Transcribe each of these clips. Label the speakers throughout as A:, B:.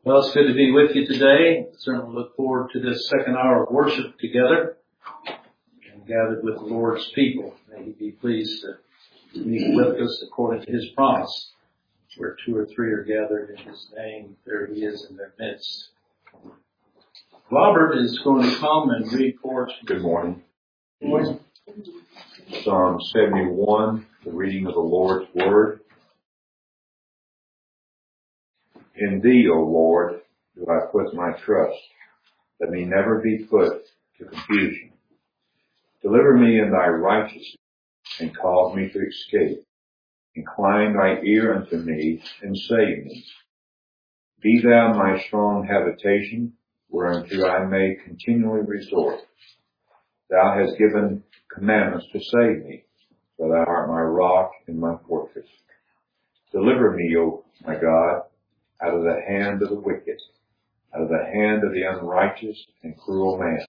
A: Well, it's good to be with you today. Certainly look forward to this second hour of worship together and gathered with the Lord's people. May He be pleased to meet with us according to His promise. Where two or three are gathered in His name, there He is in their midst. Robert is going to come and read for us.
B: Good morning. Psalm 71, the reading of the Lord's Word. In Thee, O Lord, do I put my trust. Let me never be put to confusion. Deliver me in Thy righteousness, and cause me to escape. Incline Thy ear unto me, and save me. Be Thou my strong habitation, whereunto I may continually resort. Thou hast given commandments to save me, for Thou art my rock and my fortress. Deliver me, O my God, out of the hand of the wicked, out of the hand of the unrighteous and cruel man.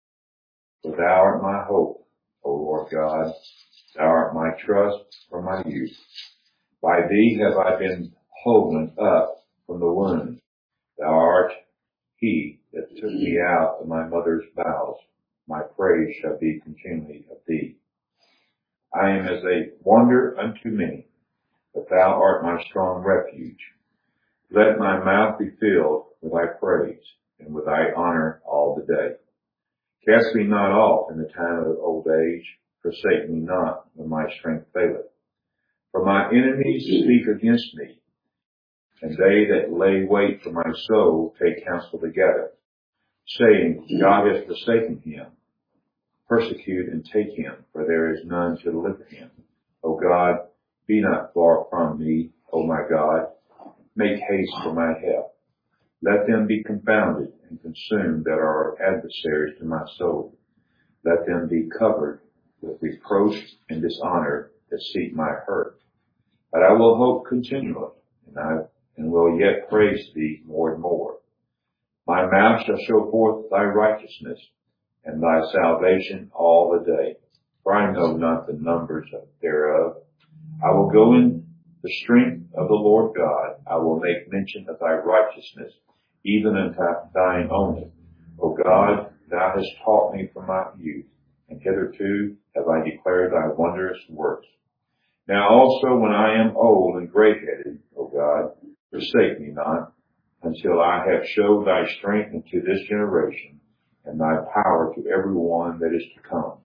B: For Thou art my hope, O Lord God. Thou art my trust from my youth. By Thee have I been holden up from the womb. Thou art He that took me out of my mother's bowels. My praise shall be continually of Thee. I am as a wonder unto many, but Thou art my strong refuge. Let my mouth be filled with Thy praise, and with Thy honor all the day. Cast me not off in the time of old age. Forsake me not when my strength faileth. For my enemies speak against me, and they that lay wait for my soul take counsel together, saying, God hath forsaken him. Persecute and take him, for there is none to deliver him. O God, be not far from me, O my God. Make haste for my help. Let them be confounded and consumed that are adversaries to my soul. Let them be covered with reproach and dishonor that seek my hurt. But I will hope continually, and will yet praise Thee more and more. My mouth shall show forth Thy righteousness and Thy salvation all the day. For I know not the numbers thereof. I will go in the strength of the Lord God. I will make mention of Thy righteousness, even unto Thine only. O God, Thou hast taught me from my youth, and hitherto have I declared Thy wondrous works. Now also when I am old and gray-headed, O God, forsake me not, until I have showed Thy strength unto this generation, and Thy power to every one that is to come.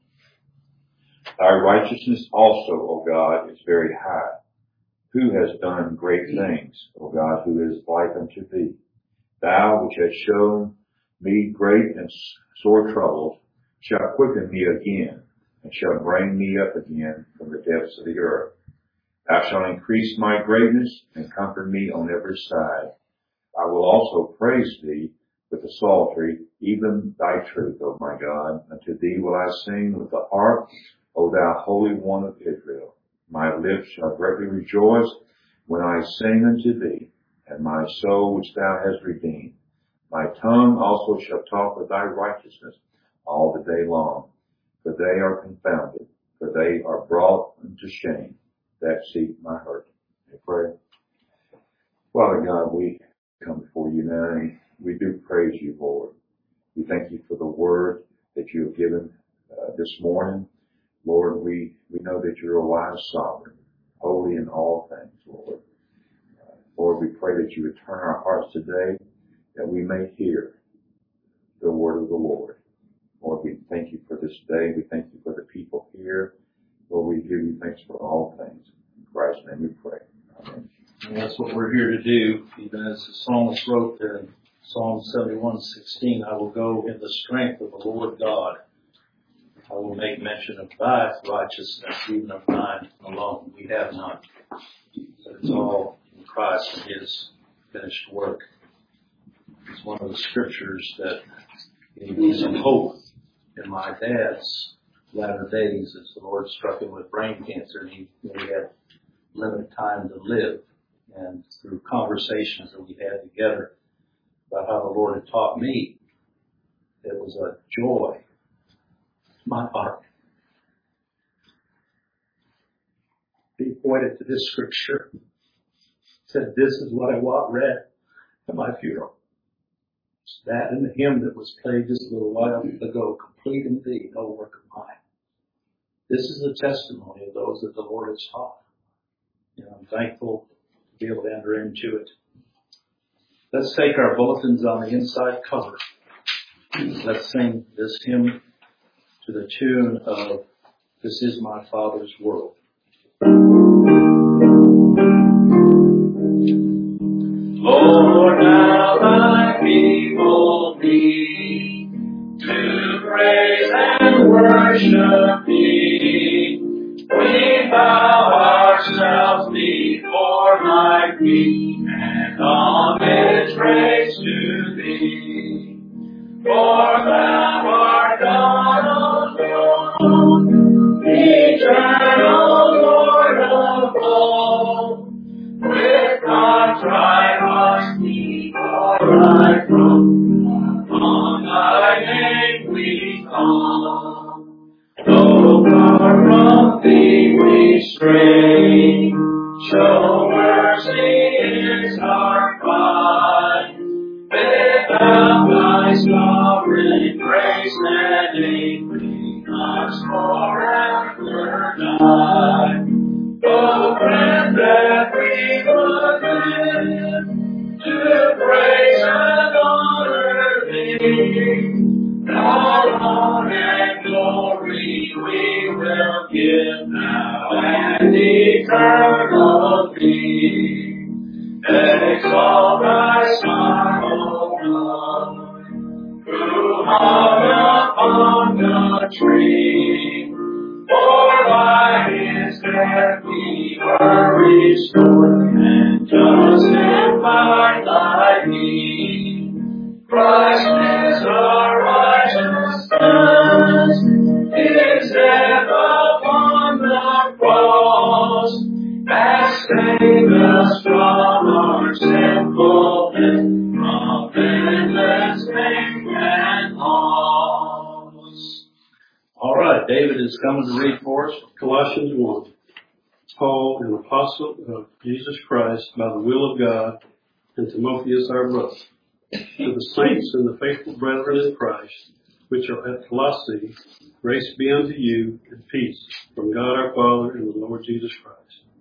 B: Thy righteousness also, O God, is very high. Who has done great things, O God, who is like unto Thee? Thou, which hast shown me great and sore troubles, shalt quicken me again, and shalt bring me up again from the depths of the earth. Thou shalt increase my greatness, and comfort me on every side. I will also praise Thee with the psaltery, even Thy truth, O my God. Unto Thee will I sing with the harp, O Thou Holy One of Israel. My lips shall greatly rejoice when I sing unto Thee, and my soul which Thou hast redeemed. My tongue also shall talk of Thy righteousness all the day long. For they are confounded, for they are brought unto shame that seek my hurt. I pray. Father God, we come before You now, and we do praise You, Lord. We thank You for the word that You have given this morning. Lord, we know that You're a wise sovereign, holy in all things, Lord. Lord, we pray that You would turn our hearts today, that we may hear the word of the Lord. Lord, we thank You for this day. We thank You for the people here. Lord, we give You thanks for all things. In Christ's name we pray. Amen.
A: And that's what we're here to do. Even as the psalmist wrote there in Psalm 71:16, I will go in the strength of the Lord God. I will make mention of Thy righteousness, even of Thine alone. We have none. But it's all in Christ and His finished work. It's one of the scriptures that gave me some hope in my dad's latter days as the Lord struck him with brain cancer, and he had limited time to live. And through conversations that we had together about how the Lord had taught me, it was a joy to my heart. He pointed to this scripture, said, "This is what I want read at my funeral."
C: That and the hymn that was played just a little while ago, complete in thee, no work of mine. This is the testimony of those that the Lord has taught. And I'm thankful to be able to enter into it. Let's take our bulletins on the inside cover. Let's sing this hymn to the tune of This Is My Father's World.
A: Lord, now thy people need to praise and worship thee. We bow ourselves before thy feet and homage raise to thee. For thou art God alone, eternal Lord of all. With contrite hearts before thy throne, on thy name we call. Though far from thee we stray, show mercy is our cry. Without thy sovereign grace and aid, we must forever die. Oh, friend, that we would live to praise and honor thee. All honor and glory we will give now and eternally. Exalt thy Son, O Lord, who hung upon the tree. For by his death we were restored and justified by thee. Christ is our righteousness, his death upon the cross has saved us from our sinfulness, from endless pain and loss.
C: All right, David is coming to read for us Colossians 1. Paul, an apostle of Jesus Christ by the will of God, and Timotheus our brother, to the saints and the faithful brethren in Christ, which are at Colossae, grace be unto you and peace from God our Father and the Lord Jesus Christ.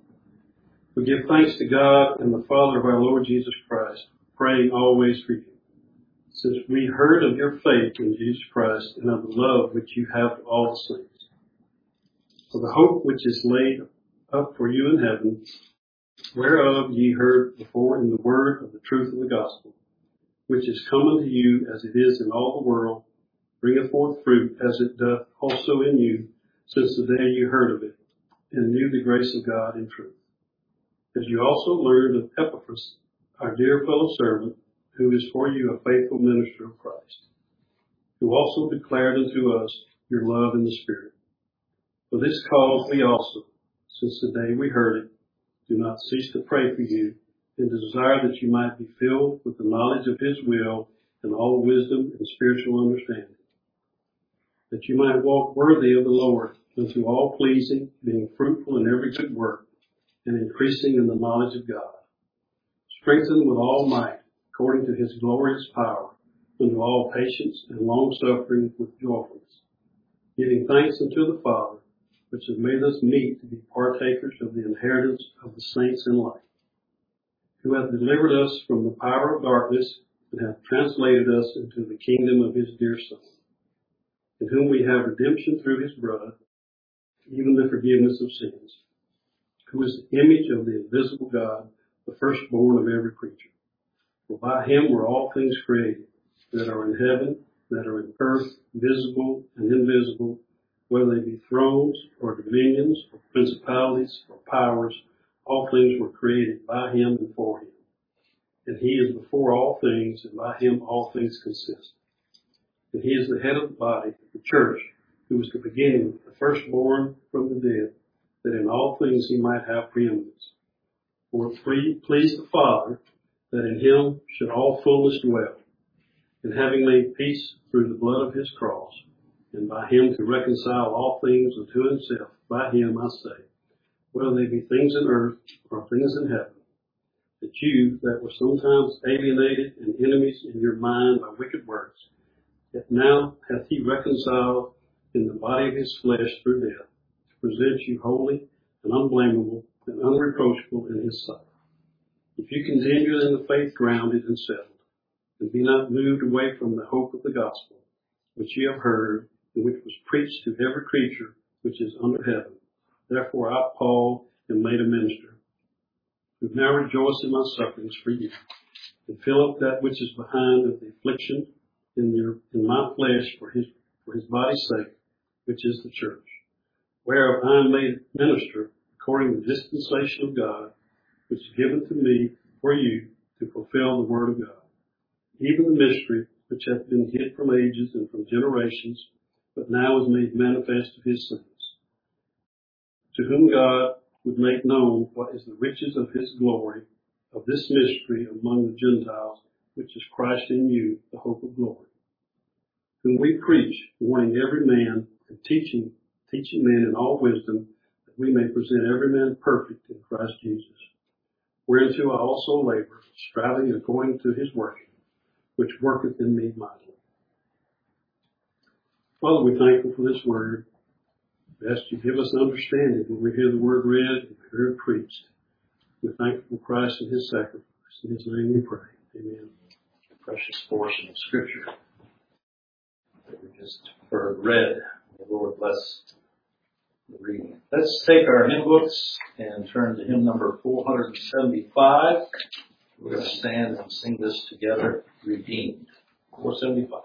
C: We give thanks to God and the Father of our Lord Jesus Christ, praying always for you, since we heard of your faith in Jesus Christ and of the love which you have for all the saints. For the hope which is laid up for you in heaven, whereof ye heard before in the word of the truth of the gospel, which is come unto you as it is in all the world, bringeth forth fruit as it doth also in you, since the day you heard of it, and knew the grace of God in truth. As you also learned of Epaphras, our dear fellow servant, who is for you a faithful minister of Christ, who also declared unto us your love in the Spirit. For this cause we also, since the day we heard it, do not cease to pray for you, and desire that you might be filled with the knowledge of his will and all wisdom and spiritual understanding, that you might walk worthy of the Lord, unto all pleasing, being fruitful in every good work, and increasing in the knowledge of God, strengthened with all might, according to his glorious power, unto all patience and long suffering with joyfulness, giving thanks unto the Father, which has made us meet to be partakers of the inheritance of the saints in light, who hath delivered us from the power of darkness, and hath translated us into the kingdom of his dear Son, in whom we have redemption through his blood, even the forgiveness of sins, who is the image of the invisible God, the firstborn of every creature. For by him were all things created, that are in heaven, that are in earth, visible and invisible, whether they be thrones or dominions or principalities or powers, all things were created by him and for him. And he is before all things, and by him all things consist. And he is the head of the body, the church, who is the beginning, the firstborn from the dead, that in all things he might have preeminence. For it pleased the Father that in him should all fullness dwell, and having made peace through the blood of his cross, and by him to reconcile all things unto himself, by him I say, whether they be things in earth or things in heaven, that you that were sometimes alienated and enemies in your mind by wicked works, yet now hath he reconciled in the body of his flesh through death, to present you holy and unblameable and unreproachable in his sight. If you continue in the faith grounded and settled, and be not moved away from the hope of the gospel, which ye have heard, and which was preached to every creature which is under heaven. Therefore I, Paul, am made a minister, who now rejoice in my sufferings for you, and fill up that which is behind of the affliction in my flesh for his body's sake, which is the church, whereof I am made minister according to the dispensation of God, which is given to me for you to fulfill the word of God, even the mystery which hath been hid from ages and from generations, but now is made manifest to his saints, to whom God would make known what is the riches of his glory, of this mystery among the Gentiles, which is Christ in you, the hope of glory, whom we preach, warning every man and teaching men in all wisdom, that we may present every man perfect in Christ Jesus. Whereunto I also labor, striving according to his working, which worketh in me mightily. Father, we're thankful for this word. We ask you to give us understanding when we hear the word read and hear it preached. We're thankful for Christ and his sacrifice. In his name we pray. Amen.
A: Precious portion of Scripture that we just heard read. The Lord bless the reading. Let's take our hymn books and turn to hymn number 475. We're going to stand and sing this together. Redeemed. 475.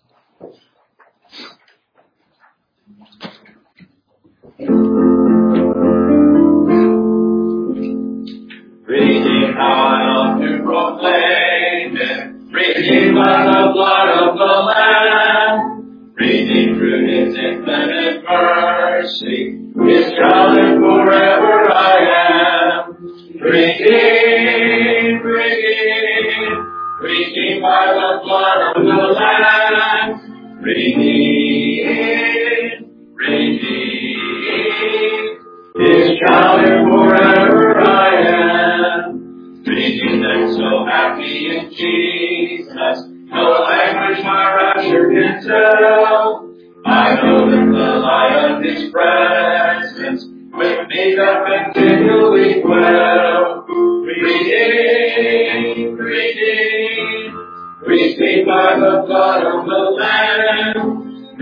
B: Redeemed, I ought to proclaim it. Redeemed by the blood of the Lamb. Redeemed through his infinite mercy. His child and forever I am. Redeemed, redeemed. Redeemed by the blood of the Lamb. Redeemed, redeemed. His child and forever I am. Redeemed and so happy in Jesus. No language my rapture can tell. I know that the light of his presence with me doth continually dwell. Redeemed, redeemed. Redeemed by the blood of the Lamb.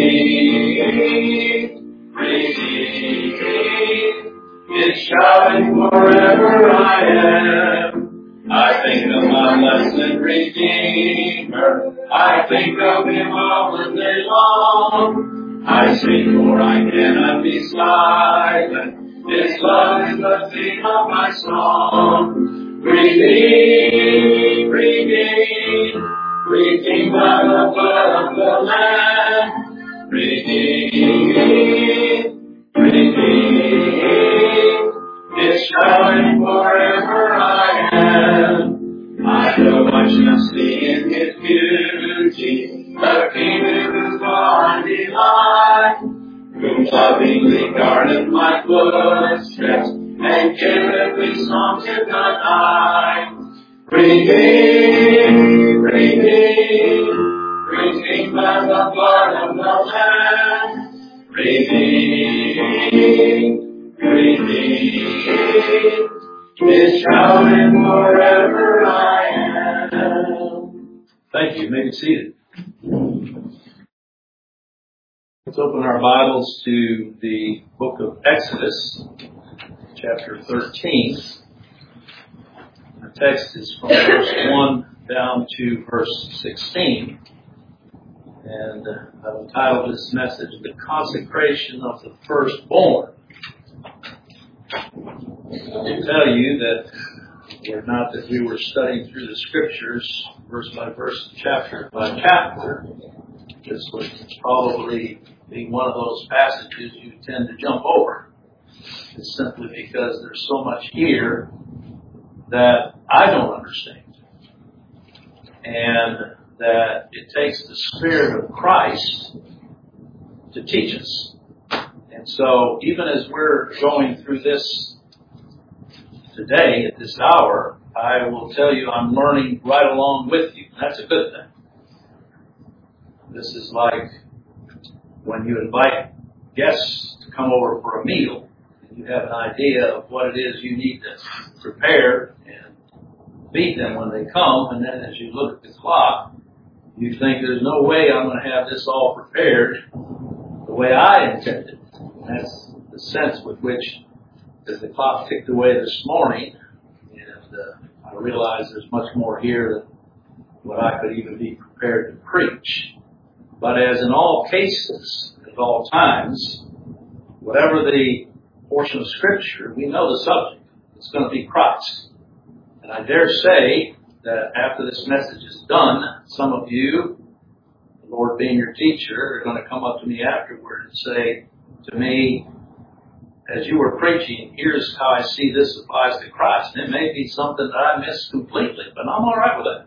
B: Redeemed, redeemed. His child and forever I am. I think of my blessed Redeemer. I think of him all the day long. I sing for I cannot be silent. His love is the theme of my song. Redeemed, redeemed. Redeemed by the blood of the Lamb. Redeemed, redeemed. His child and forever I am. I know I shall see in his beauty the King whose born delight, who lovingly guardeth my footsteps and giveth me songs in the night. Redeemed, redeemed, redeemed by the blood of the Lamb. Redeemed, redeemed. His child and forever I am.
A: Thank you. You may be seated. Let's open our Bibles to the book of Exodus, chapter 13. Our text is from verse 1 down to verse 16. And I've entitled this message, The Consecration of the Firstborn. I can tell you that not that we were studying through the scriptures verse by verse, chapter by chapter. This would probably be one of those passages you tend to jump over. It's simply because there's so much here that I don't understand. And that it takes the Spirit of Christ to teach us. And so even as we're going through this today, at this hour, I will tell you I'm learning right along with you. That's a good thing. This is like when you invite guests to come over for a meal. You have an idea of what it is you need to prepare and feed them when they come, and then as you look at the clock, you think there's no way I'm going to have this all prepared the way I intended. And that's the sense with which, as the clock ticked away this morning, and I realized there's much more here than what I could even be prepared to preach. But as in all cases, at all times, whatever the portion of Scripture, we know the subject. It's going to be Christ. And I dare say that after this message is done, some of you, the Lord being your teacher, are going to come up to me afterward and say to me, as you were preaching, here's how I see this applies to Christ. And it may be something that I missed completely, but I'm all right with that.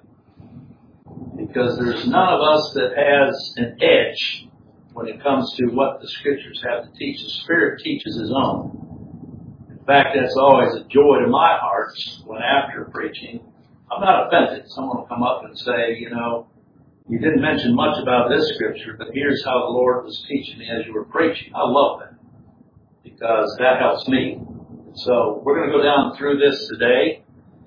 A: Because there's none of us that has an edge when it comes to what the Scriptures have to teach. The Spirit teaches His own. In fact, that's always a joy to my heart when after preaching, I'm not offended. Someone will come up and say, you know, you didn't mention much about this Scripture, but here's how the Lord was teaching me as you were preaching. I love that because that helps me. So we're going to go down through this today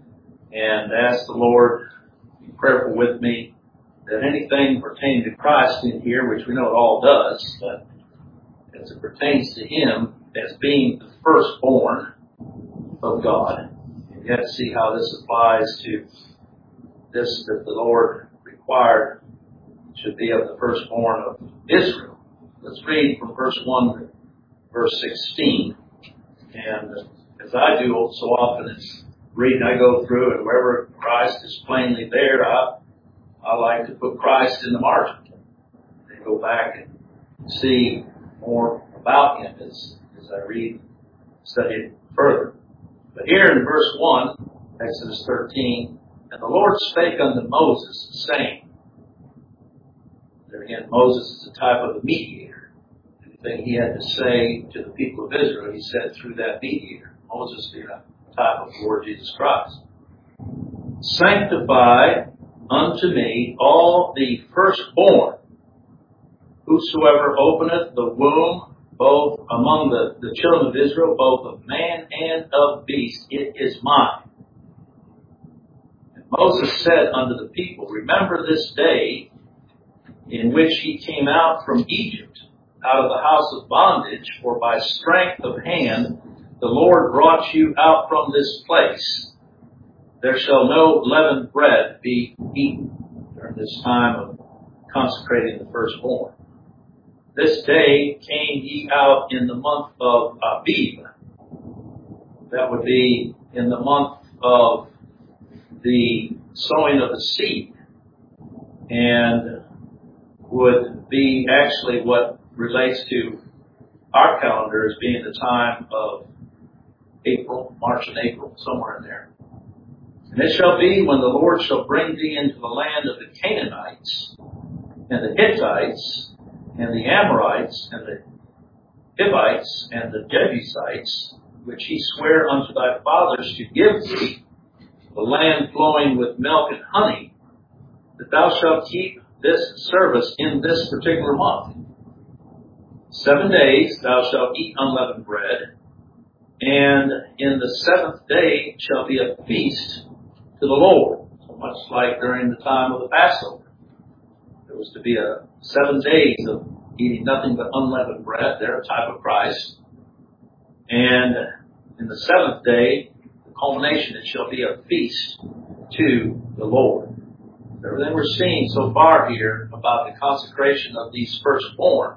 A: and ask the Lord to be prayerful with me that anything pertaining to Christ in here, which we know it all does, but as it pertains to Him as being the firstborn of God, you have to see how this applies to this that the Lord required should be of the firstborn of Israel. Let's read from verse 1 to verse 16. And as I do so often, it's reading, I go through, and wherever Christ is plainly there, I like to put Christ in the margin and go back and see more about Him as I read, study it further. But here in verse 1, Exodus 13, and the Lord spake unto Moses, saying, there again, Moses is a type of a mediator. Anything he had to say to the people of Israel, he said through that mediator. Moses being a type of the Lord Jesus Christ. Sanctify unto me all the firstborn, whosoever openeth the womb, both among the children of Israel, both of man and of beast, it is mine. And Moses said unto the people, remember this day in which ye came out from Egypt, out of the house of bondage, for by strength of hand the Lord brought you out from this place. There shall no leavened bread be eaten during this time of consecrating the firstborn. This day came ye out in the month of Abib. That would be in the month of the sowing of the seed, and would be actually what relates to our calendar as being the time of April, March and April, somewhere in there. And it shall be when the Lord shall bring thee into the land of the Canaanites, and the Hittites, and the Amorites, and the Hivites, and the Jebusites, which He sware unto thy fathers to give thee, the land flowing with milk and honey, that thou shalt keep this service in this particular month. 7 days thou shalt eat unleavened bread, and in the seventh day shall be a feast to the Lord, so much like during the time of the Passover. There was to be 7 days of eating nothing but unleavened bread. They're a type of Christ. And in the seventh day, the culmination, it shall be a feast to the Lord. Everything we're seeing so far here about the consecration of these firstborn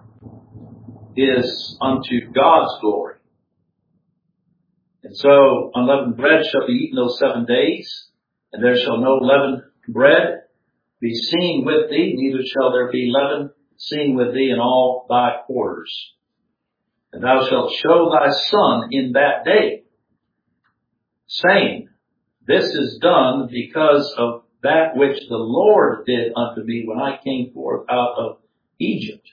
A: is unto God's glory. And so unleavened bread shall be eaten those 7 days, and there shall no leavened bread be seen with thee, neither shall there be leaven seen with thee in all thy quarters. And thou shalt show thy son in that day, saying, this is done because of that which the Lord did unto me when I came forth out of Egypt.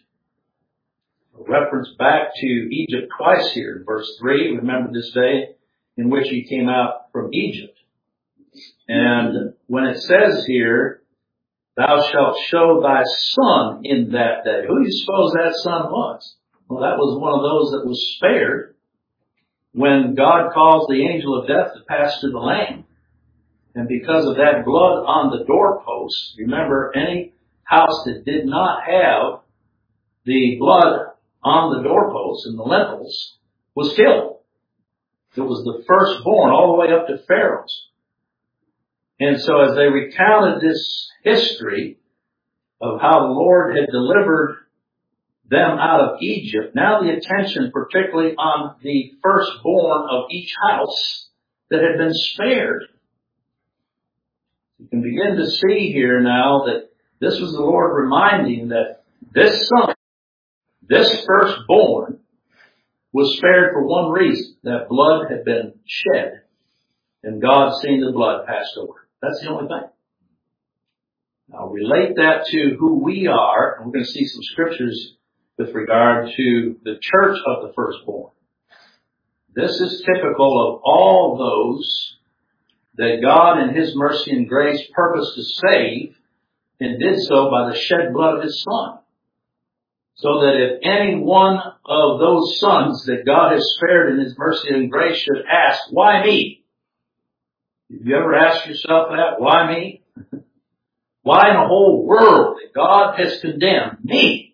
A: A reference back to Egypt twice here in verse 3. Remember this day in which ye came out from Egypt. And when it says here, thou shalt show thy son in that day. Who do you suppose that son was? Well, that was one of those that was spared when God caused the angel of death to pass through the land. And because of that blood on the doorpost, remember, any house that did not have the blood on the doorposts and the lintels was killed. It was the firstborn all the way up to Pharaoh's. And so as they recounted this history of how the Lord had delivered them out of Egypt, now the attention particularly on the firstborn of each house that had been spared. You can begin to see here now that this was the Lord reminding that this son, this firstborn, was spared for one reason. That blood had been shed, and God seeing the blood passed over. That's the only thing. Now relate that to who we are, and we're going to see some scriptures with regard to the church of the firstborn. This is typical of all those that God in His mercy and grace purposed to save, and did so by the shed blood of His Son. So that if any one of those sons that God has spared in His mercy and grace should ask, why me? Have you ever asked yourself that? Why me? Why in the whole world that God has condemned me?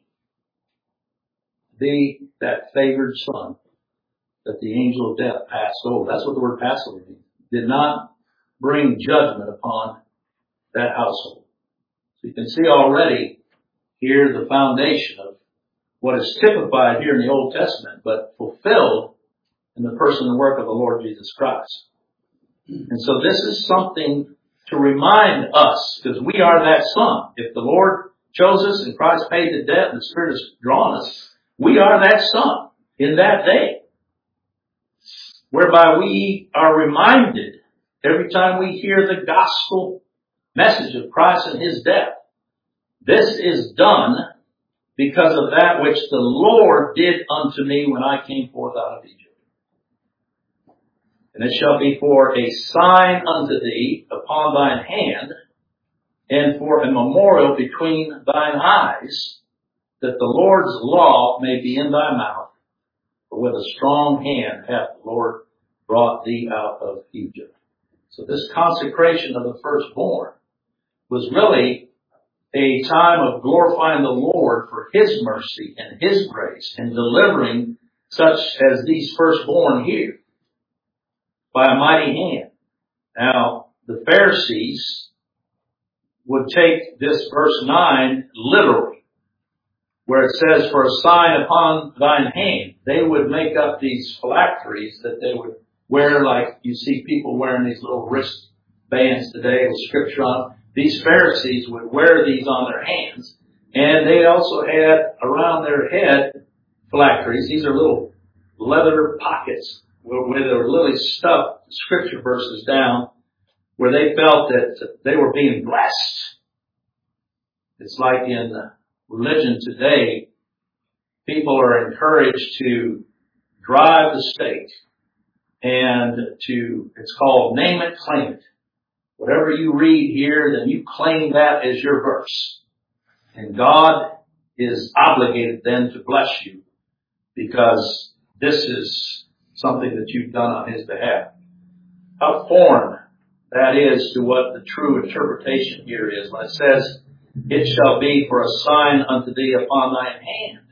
A: Be that favored son that the angel of death passed over. That's what the word Passover means. Did not bring judgment upon that household. So you can see already here the foundation of what is typified here in the Old Testament, but fulfilled in the person and work of the Lord Jesus Christ. And so this is something to remind us, because we are that son. If the Lord chose us and Christ paid the debt and the Spirit has drawn us, we are that son in that day, whereby we are reminded every time we hear the gospel message of Christ and His death. This is done because of that which the Lord did unto me when I came forth out of Egypt. And it shall be for a sign unto thee upon thine hand, and for a memorial between thine eyes, that the Lord's law may be in thy mouth. For with a strong hand hath the Lord brought thee out of Egypt. So this consecration of the firstborn was really a time of glorifying the Lord for His mercy and His grace in delivering such as these firstborn here by a mighty hand. Now, the Pharisees would take this verse 9 literally, where it says, for a sign upon thine hand. They would make up these phylacteries that they would wear, like you see people wearing these little wristbands today with scripture on them. These Pharisees would wear these on their hands, and they also had around their head phylacteries. These are little leather pockets where they were literally stuffed scripture verses down, where they felt that they were being blessed. It's like in religion today, people are encouraged to drive the stake and it's called name it, claim it. Whatever you read here, then you claim that as your verse. And God is obligated then to bless you, because this is something that you've done on His behalf. How foreign that is to what the true interpretation here is when it says, it shall be for a sign unto thee upon thine hand.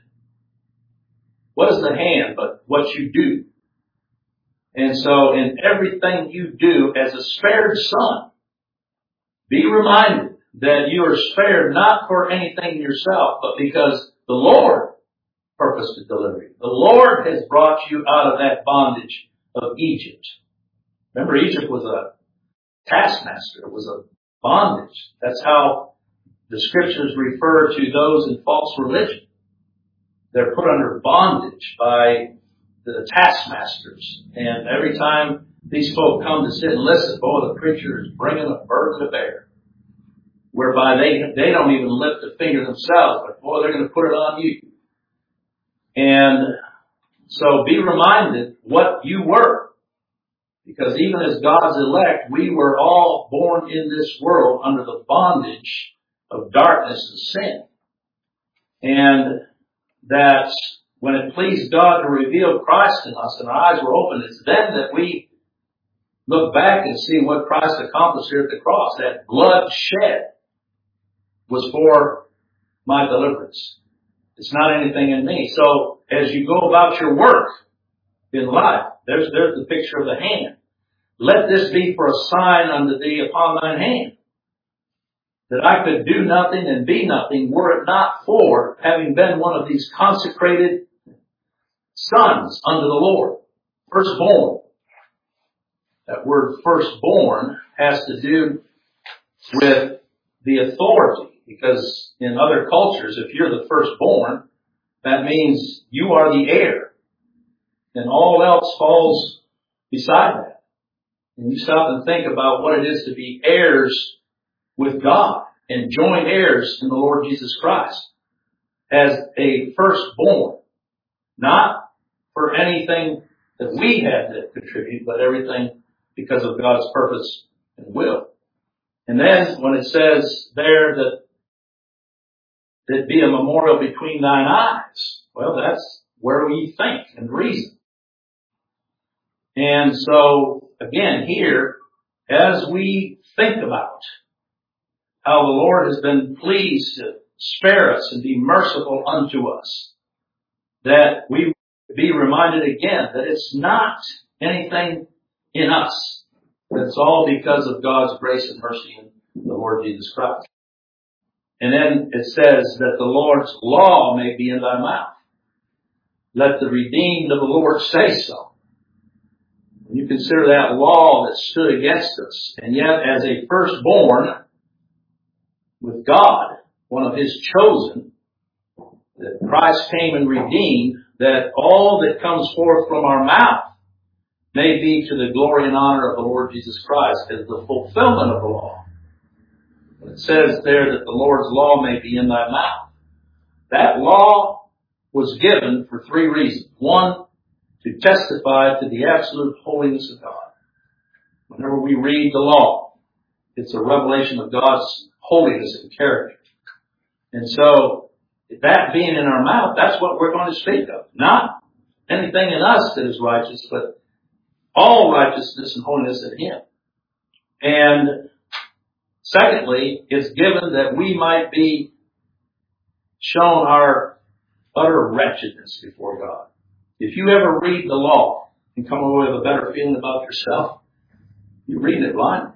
A: What is the hand but what you do? And so in everything you do as a spared son, be reminded that you are spared not for anything yourself, but because the Lord purposed to deliver you. The Lord has brought you out of that bondage of Egypt. Remember, Egypt was a taskmaster. It was a bondage. That's how the scriptures refer to those in false religion. They're put under bondage by the taskmasters. And every time these folk come to sit and listen, boy, the preacher is bringing a burden to bear, whereby they don't even lift a finger themselves, but boy, they're going to put it on you. And so be reminded what you were. Because even as God's elect, we were all born in this world under the bondage of darkness and sin. And that when it pleased God to reveal Christ in us and our eyes were open, it's then that we look back and see what Christ accomplished here at the cross. That blood shed was for my deliverance. It's not anything in me. So as you go about your work in life, there's the picture of the hand. Let this be for a sign unto thee upon thine hand, that I could do nothing and be nothing were it not for having been one of these consecrated sons unto the Lord. Firstborn. That word firstborn has to do with the authority, because in other cultures, if you're the firstborn, that means you are the heir, and all else falls beside that. And you stop and think about what it is to be heirs with God and joint heirs in the Lord Jesus Christ as a firstborn, not for anything that we had to contribute, but everything because of God's purpose and will. And then when it says there that it be a memorial between thine eyes, well, that's where we think and reason. And so, again, here, as we think about how the Lord has been pleased to spare us and be merciful unto us, that we be reminded again that it's not anything in us. It's all because of God's grace and mercy in the Lord Jesus Christ. And then it says that the Lord's law may be in thy mouth. Let the redeemed of the Lord say so. When you consider that law that stood against us, and yet as a firstborn with God, one of His chosen, that Christ came and redeemed, that all that comes forth from our mouth may be to the glory and honor of the Lord Jesus Christ as the fulfillment of the law. When it says there that the Lord's law may be in thy mouth, that law was given for three reasons. One, to testify to the absolute holiness of God. Whenever we read the law, it's a revelation of God's holiness and character. And so, that being in our mouth, that's what we're going to speak of. Not anything in us that is righteous, but all righteousness and holiness in Him. And secondly, it's given that we might be shown our utter wretchedness before God. If you ever read the law and come away with a better feeling about yourself, you read it blindly.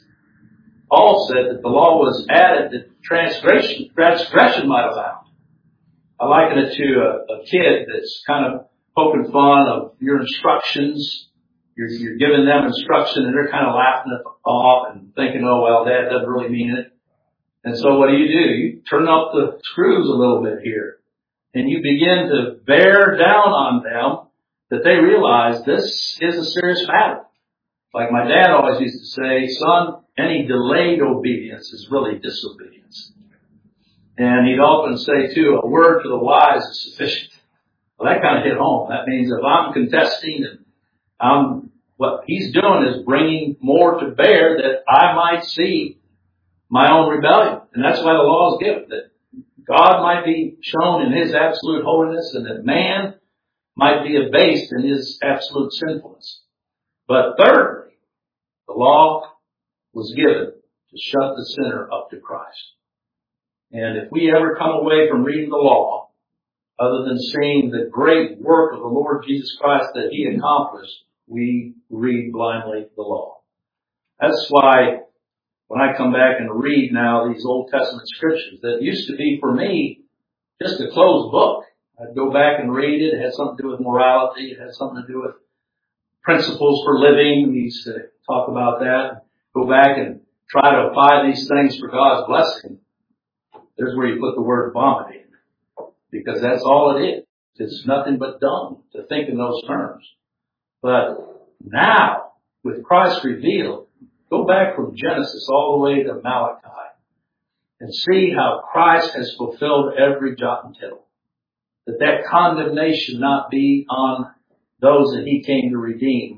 A: Paul said that the law was added that transgression might abound. I liken it to a kid that's kind of poking fun of your instructions. You're giving them instruction and they're kind of laughing it off and thinking, oh, well, Dad doesn't really mean it. And so what do? You turn up the screws a little bit here. And you begin to bear down on them that they realize this is a serious matter. Like my dad always used to say, son, any delayed obedience is really disobedience. And he'd often say, too, a word to the wise is sufficient. Well, that kind of hit home. That means if I'm contesting and what he's doing is bringing more to bear that I might see my own rebellion. And that's why the law is given, that God might be shown in His absolute holiness and that man might be abased in his absolute sinfulness. But thirdly, the law was given to shut the sinner up to Christ. And if we ever come away from reading the law, other than seeing the great work of the Lord Jesus Christ that He accomplished, we read blindly the law. That's why when I come back and read now these Old Testament scriptures that used to be for me just a closed book. I'd go back and read it. It had something to do with morality. It had something to do with principles for living. We used to talk about that. Go back and try to apply these things for God's blessing. There's where you put the word vomit in. Because that's all it is. It's nothing but dung to think in those terms. But now, with Christ revealed, go back from Genesis all the way to Malachi and see how Christ has fulfilled every jot and tittle. That condemnation not be on those that He came to redeem, but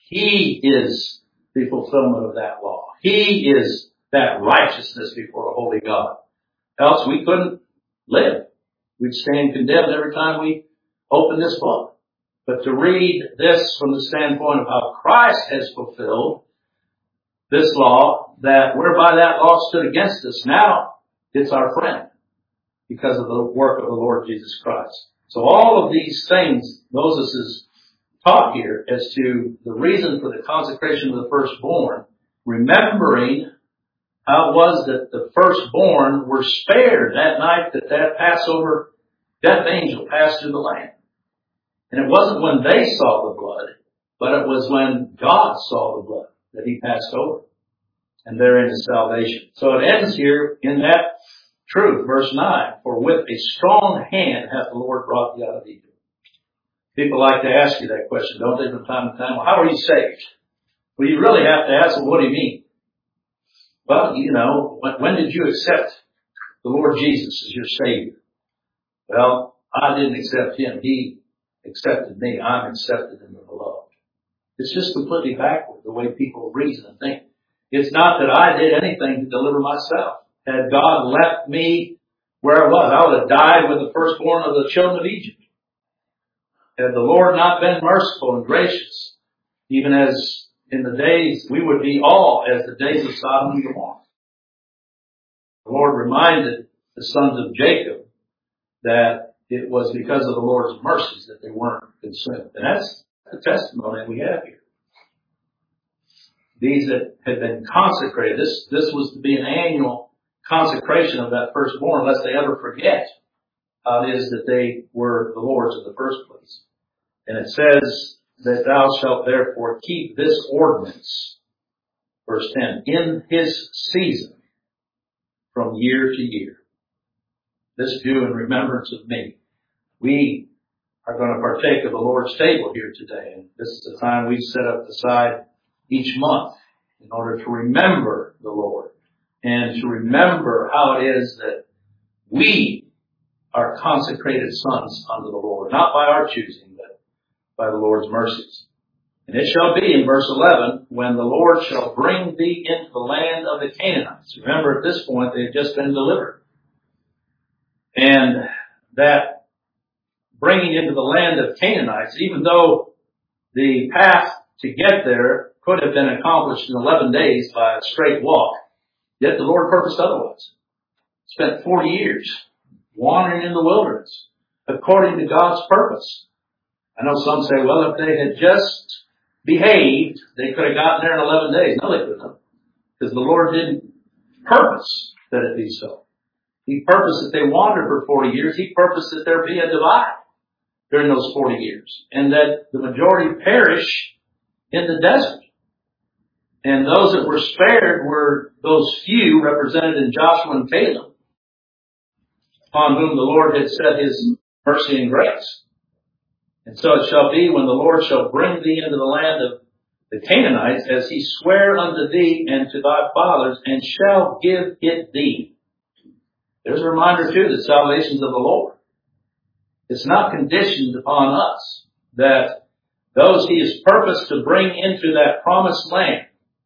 A: He is the fulfillment of that law. He is that righteousness before a holy God. Else we couldn't live. We'd stand condemned every time we open this book. But to read this from the standpoint of how Christ has fulfilled this law, that whereby that law stood against us, now it's our friend because of the work of the Lord Jesus Christ. So all of these things Moses is taught here as to the reason for the consecration of the firstborn, remembering how it was that the firstborn were spared that night that Passover death angel passed through the land. And it wasn't when they saw the blood, but it was when God saw the blood that he passed over. And therein is salvation. So it ends here in that truth, verse 9, for with a strong hand hath the Lord brought thee out of Egypt. People like to ask you that question, don't they, from time to time? Well, how are you saved? Well, you really have to ask, well, what do you mean? Well, you know, when did you accept the Lord Jesus as your Savior? Well, I didn't accept him. He accepted me. I'm accepted in the beloved. It's just completely backward, the way people reason and think. It's not that I did anything to deliver myself. Had God left me where I was, I would have died with the firstborn of the children of Egypt. Had the Lord not been merciful and gracious, even as in the days, we would be all as the days of Sodom and Gomorrah. The Lord reminded the sons of Jacob that it was because of the Lord's mercies that they weren't consumed. And that's the testimony we have here. These that had been consecrated, this was to be an annual consecration of that firstborn, lest they ever forget how it is that they were the Lord's in the first place. And it says that thou shalt therefore keep this ordinance, verse 10, in his season from year to year. This do in remembrance of me. We are going to partake of the Lord's table here today. And this is the time we set up aside each month in order to remember the Lord and to remember how it is that we are consecrated sons unto the Lord, not by our choosing, but by the Lord's mercies. And it shall be in verse 11, when the Lord shall bring thee into the land of the Canaanites. Remember, at this point, they had just been delivered. And that bringing into the land of Canaanites, even though the path to get there could have been accomplished in 11 days by a straight walk, yet the Lord purposed otherwise. Spent 40 years wandering in the wilderness according to God's purpose. I know some say, well, if they had just behaved, they could have gotten there in 11 days. No, they couldn't have. Because the Lord didn't purpose that it be so. He purposed that they wandered for 40 years. He purposed that there be a divide during those 40 years. And that the majority perish in the desert. And those that were spared were those few represented in Joshua and Caleb, upon whom the Lord had set his mercy and grace. And so it shall be when the Lord shall bring thee into the land of the Canaanites, as he sware unto thee and to thy fathers, and shall give it thee. There's a reminder too that salvation is of the Lord. It's not conditioned upon us, that those he has purposed to bring into that promised land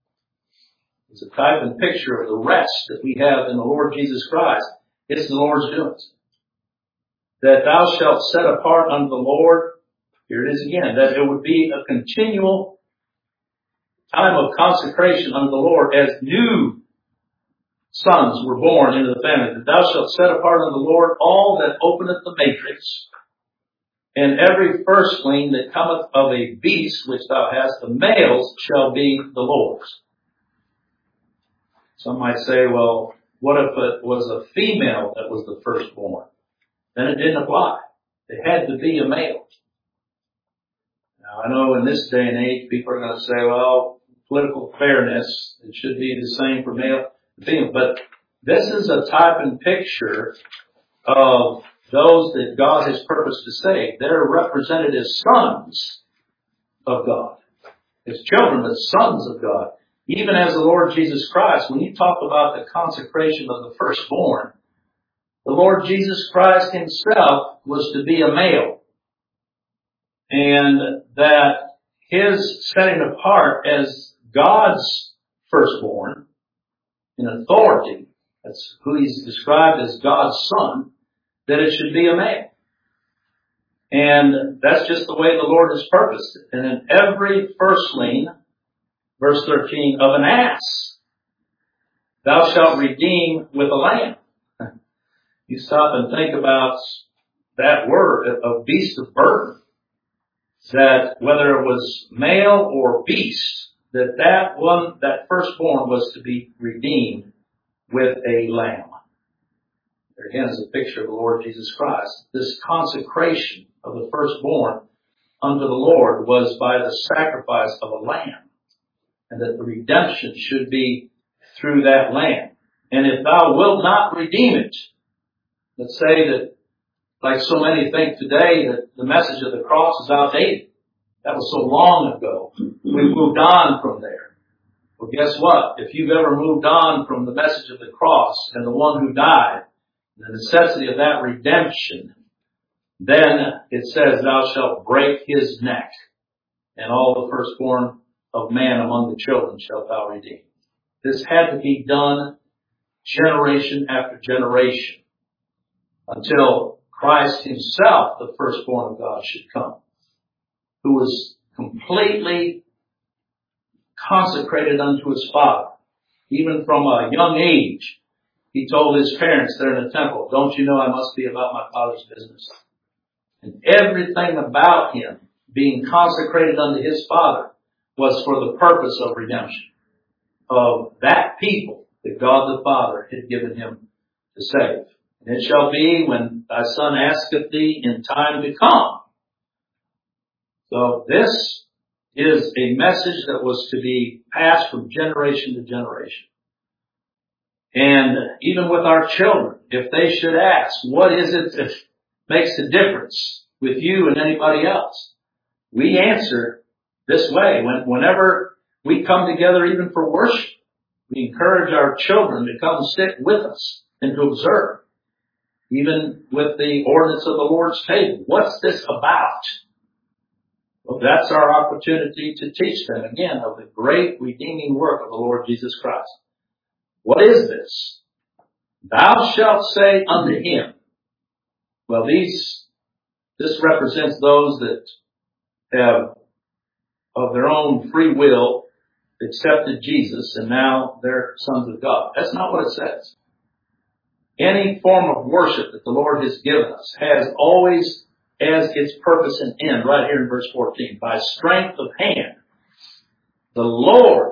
A: is a type and picture of the rest that we have in the Lord Jesus Christ. It's the Lord's doings. That thou shalt set apart unto the Lord, here it is again, that it would be a continual time of consecration unto the Lord as new sons were born into the family. That thou shalt set apart unto the Lord all that openeth the matrix, and every firstling that cometh of a beast which thou hast, the males shall be the Lord's. Some might say, well, what if it was a female that was the firstborn? Then it didn't apply. It had to be a male. Now, I know in this day and age, people are going to say, well, political fairness, it should be the same for male and female. But this is a type and picture of those that God has purposed to save. They're represented as sons of God. As children, but sons of God. Even as the Lord Jesus Christ, when you talk about the consecration of the firstborn, the Lord Jesus Christ himself was to be a male. And that his setting apart as God's firstborn in authority, that's who he's described as God's son, that it should be a male. And that's just the way the Lord has purposed it. And in every firstling, verse 13, of an ass, thou shalt redeem with a lamb. You stop and think about that word, a beast of burden, that whether it was male or beast, that firstborn was to be redeemed with a lamb. There again is a picture of the Lord Jesus Christ. This consecration of the firstborn unto the Lord was by the sacrifice of a lamb, and that the redemption should be through that lamb. And if thou wilt not redeem it, let's say that, like so many think today, that the message of the cross is outdated. That was so long ago. We've moved on from there. Well, guess what? If you've ever moved on from the message of the cross and the one who died, the necessity of that redemption, then it says, thou shalt break his neck, and all the firstborn of man among the children shalt thou redeem. This had to be done generation after generation until Christ himself, the firstborn of God, should come, who was completely consecrated unto his Father. Even from a young age, he told his parents there in the temple, don't you know I must be about my Father's business? And everything about him being consecrated unto his Father was for the purpose of redemption of that people that God the Father had given him to save. And it shall be when thy son asketh thee in time to come. So this is a message that was to be passed from generation to generation. And even with our children, if they should ask, what is it that makes a difference with you and anybody else? We answer this way. Whenever we come together even for worship, we encourage our children to come sit with us and to observe. Even with the ordinance of the Lord's table. What's this about? Well, that's our opportunity to teach them again of the great redeeming work of the Lord Jesus Christ. What is this? Thou shalt say unto him. Well, this represents those that have of their own free will accepted Jesus and now they're sons of God. That's not what it says. Any form of worship that the Lord has given us has always as its purpose and end, right here in verse 14. By strength of hand, the Lord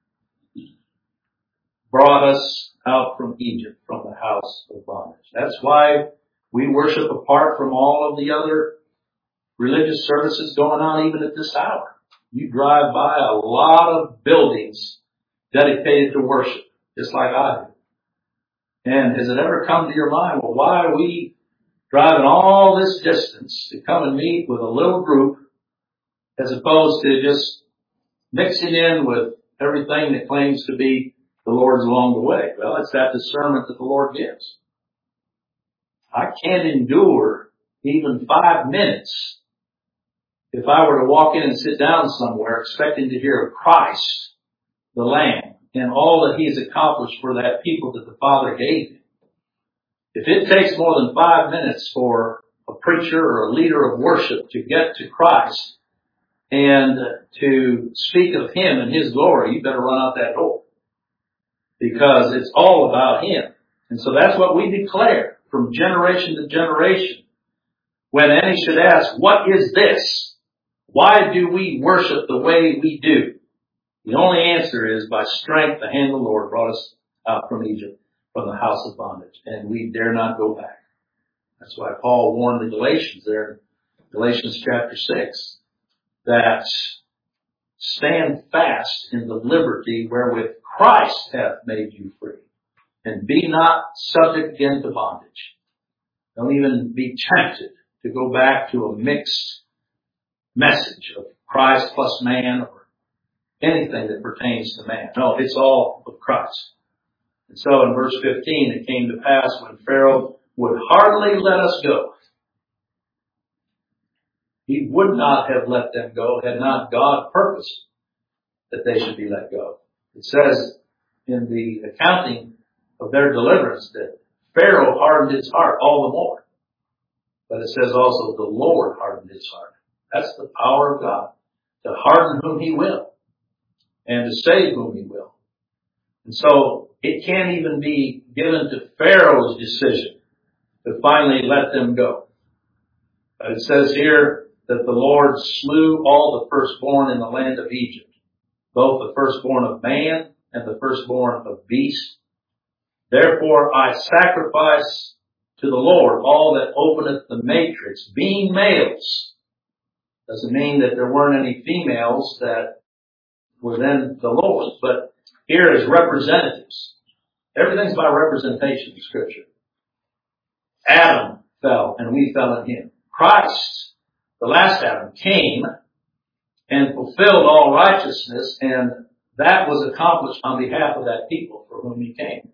A: brought us out from Egypt, from the house of bondage. That's why we worship apart from all of the other religious services going on even at this hour. You drive by a lot of buildings dedicated to worship, just like I do. And has it ever come to your mind, well, why are we driving all this distance to come and meet with a little group as opposed to just mixing in with everything that claims to be the Lord's along the way? Well, it's that discernment that the Lord gives. I can't endure even 5 minutes if I were to walk in and sit down somewhere expecting to hear of Christ, the Lamb, and all that He's accomplished for that people that the Father gave Him. If it takes more than 5 minutes for a preacher or a leader of worship to get to Christ and to speak of Him and His glory, you better run out that door. Because it's all about Him. And so that's what we declare from generation to generation. When any should ask, what is this? Why do we worship the way we do? The only answer is by strength the hand of the Lord brought us out from Egypt, from the house of bondage, and we dare not go back. That's why Paul warned the Galatians there in Galatians chapter 6 that stand fast in the liberty wherewith Christ hath made you free, and be not subject again to bondage. Don't even be tempted to go back to a mixed message of Christ plus man or anything that pertains to man. No, it's all of Christ. And so in verse 15, it came to pass when Pharaoh would hardly let us go. He would not have let them go had not God purposed that they should be let go. It says in the accounting of their deliverance that Pharaoh hardened his heart all the more. But it says also the Lord hardened his heart. That's the power of God, to harden whom he will and to save whom he will. And so it can't even be given to Pharaoh's decision to finally let them go. But it says here that the Lord slew all the firstborn in the land of Egypt, both the firstborn of man and the firstborn of beast. Therefore I sacrifice to the Lord all that openeth the matrix, being males. Doesn't mean that there weren't any females that were then the Lord's, but here as representatives. Everything's by representation in Scripture. Adam fell, and we fell in him. Christ, the last Adam, came and fulfilled all righteousness, and that was accomplished on behalf of that people for whom he came.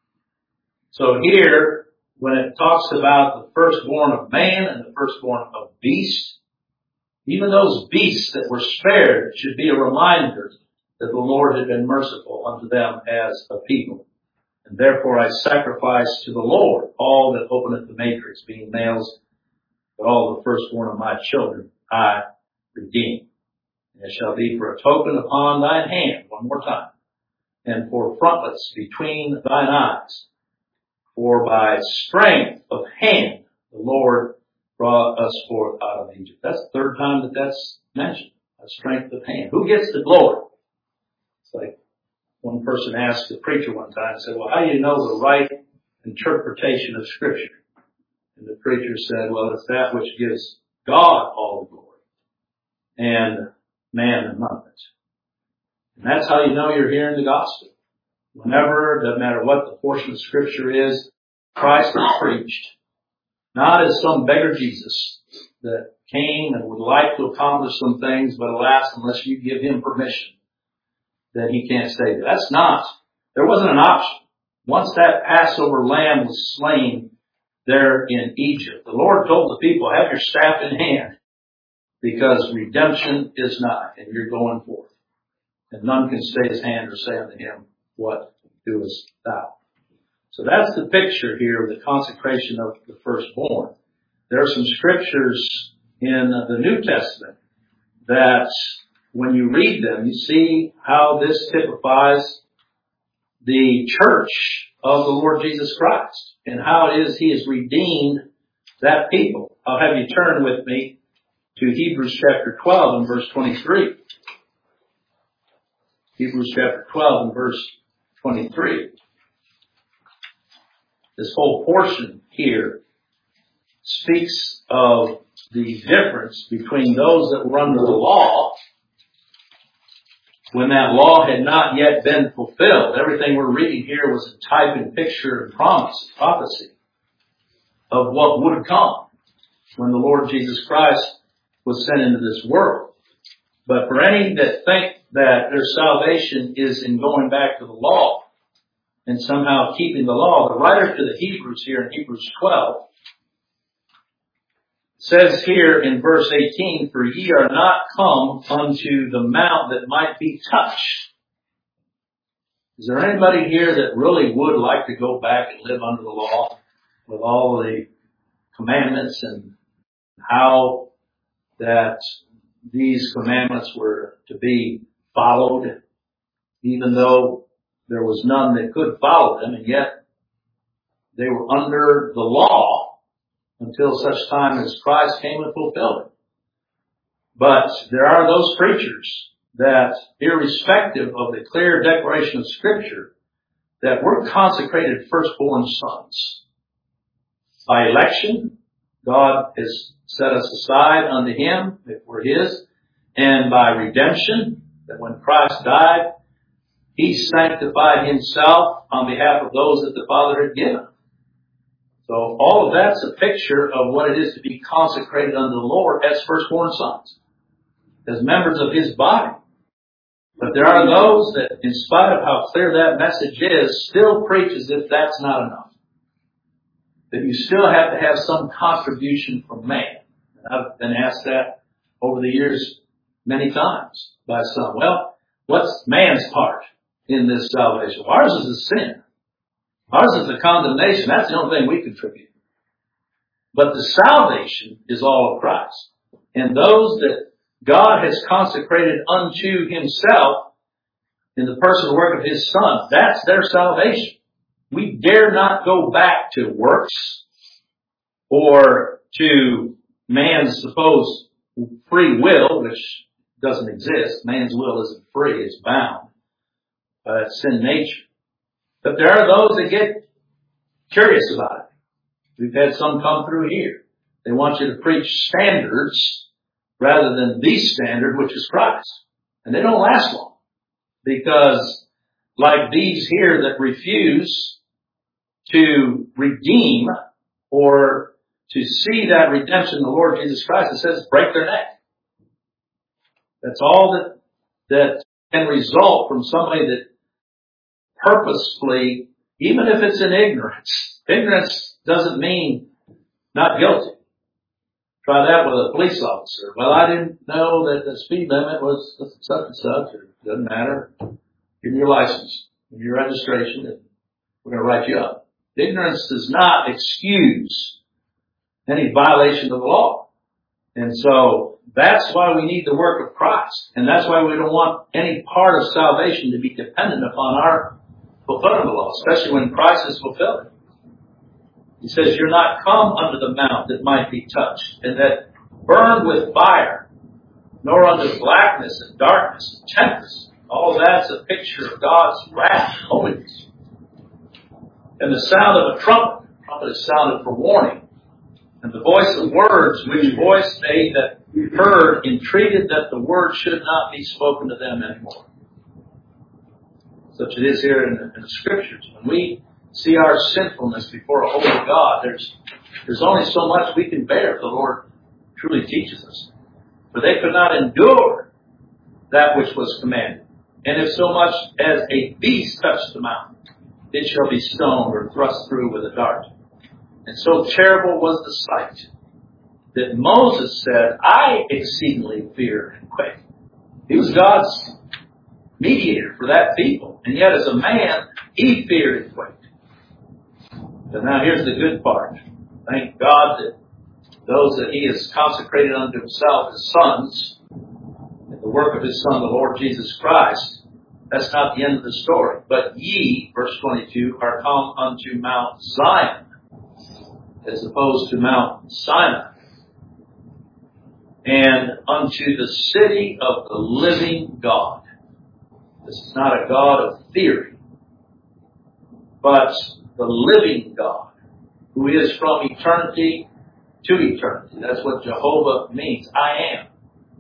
A: So here, when it talks about the firstborn of man and the firstborn of beast, even those beasts that were spared should be a reminder that the Lord had been merciful unto them as a people. And therefore I sacrifice to the Lord all that openeth the matrix, being males, but all the firstborn of my children I redeem. And it shall be for a token upon thine hand, one more time, and for frontlets between thine eyes. For by strength of hand the Lord brought us forth out of Egypt. That's the third time that that's mentioned. A strength of hand. Who gets the glory? It's like one person asked the preacher one time, said, well, how do you know the right interpretation of Scripture? And the preacher said, well, it's that which gives God all the glory and man none of it. And that's how you know you're hearing the gospel. Whenever, doesn't matter what the portion of Scripture is, Christ is preached. Not as some beggar Jesus that came and would like to accomplish some things, but alas, unless you give him permission, then he can't stay there. That's not. There wasn't an option. Once that Passover lamb was slain there in Egypt, the Lord told the people, have your staff in hand, because redemption is nigh, and you're going forth. And none can stay his hand or say unto him, what doest thou? So that's the picture here of the consecration of the firstborn. There are some scriptures in the New Testament that when you read them, you see how this typifies the church of the Lord Jesus Christ and how it is he has redeemed that people. I'll have you turn with me to Hebrews chapter 12 and verse 23. Hebrews chapter 12 and verse 23. This whole portion here speaks of the difference between those that were under the law when that law had not yet been fulfilled. Everything we're reading here was a type and picture and promise, prophecy of what would come when the Lord Jesus Christ was sent into this world. But for any that think that their salvation is in going back to the law and somehow keeping the law, the writer to the Hebrews here in Hebrews 12 says here in verse 18, for ye are not come unto the mount that might be touched. Is there anybody here that really would like to go back and live under the law with all the commandments and how that these commandments were to be followed, even though there was none that could follow them, and yet they were under the law until such time as Christ came and fulfilled it. But there are those preachers that, irrespective of the clear declaration of Scripture, that we're consecrated firstborn sons. By election, God has set us aside unto him, if we're his, and by redemption, that when Christ died, he sanctified himself on behalf of those that the Father had given. So all of that's a picture of what it is to be consecrated unto the Lord as firstborn sons, as members of his body. But there are those that, in spite of how clear that message is, still preach as if that's not enough. That you still have to have some contribution from man. And I've been asked that over the years many times by some. Well, what's man's part in this salvation? Ours is a sin. Ours is a condemnation. That's the only thing we contribute. But the salvation is all of Christ. And those that God has consecrated unto himself in the personal work of his Son, that's their salvation. We dare not go back to works or to man's supposed free will, which doesn't exist. Man's will isn't free, it's bound by that sin nature. But there are those that get curious about it. We've had some come through here. They want you to preach standards rather than the standard, which is Christ. And they don't last long. Because like these here that refuse to redeem or to see that redemption in the Lord Jesus Christ, it says break their neck. That's all that can result from somebody that purposefully, even if it's in ignorance. Ignorance doesn't mean not guilty. Try that with a police officer. Well, I didn't know that the speed limit was such and such. It doesn't matter. Give me your license and your registration, and we're going to write you up. Ignorance does not excuse any violation of the law. And so that's why we need the work of Christ. And that's why we don't want any part of salvation to be dependent upon our fulfillment of the law, especially when Christ is fulfilled. He says, you're not come unto the mount that might be touched, and that burned with fire, nor unto blackness and darkness and tempest. All that's a picture of God's wrath and holiness. And the sound of a trumpet. The trumpet is sounded for warning. And the voice of words, which voice they that heard entreated that the word should not be spoken to them anymore. Such it is here in the Scriptures. When we see our sinfulness before a holy God, there's only so much we can bear if the Lord truly teaches us. For they could not endure that which was commanded. And if so much as a beast touch the mountain, it shall be stoned or thrust through with a dart. And so terrible was the sight that Moses said, I exceedingly fear and quake. He was God's mediator for that people. And yet as a man, he feared and quaked. So now here's the good part. Thank God that those that he has consecrated unto himself as sons, in the work of his Son, the Lord Jesus Christ, that's not the end of the story. But ye, verse 22, are come unto Mount Zion, as opposed to Mount Sinai, and unto the city of the living God. This is not a God of theory, but the living God, who is from eternity to eternity. That's what Jehovah means. I am.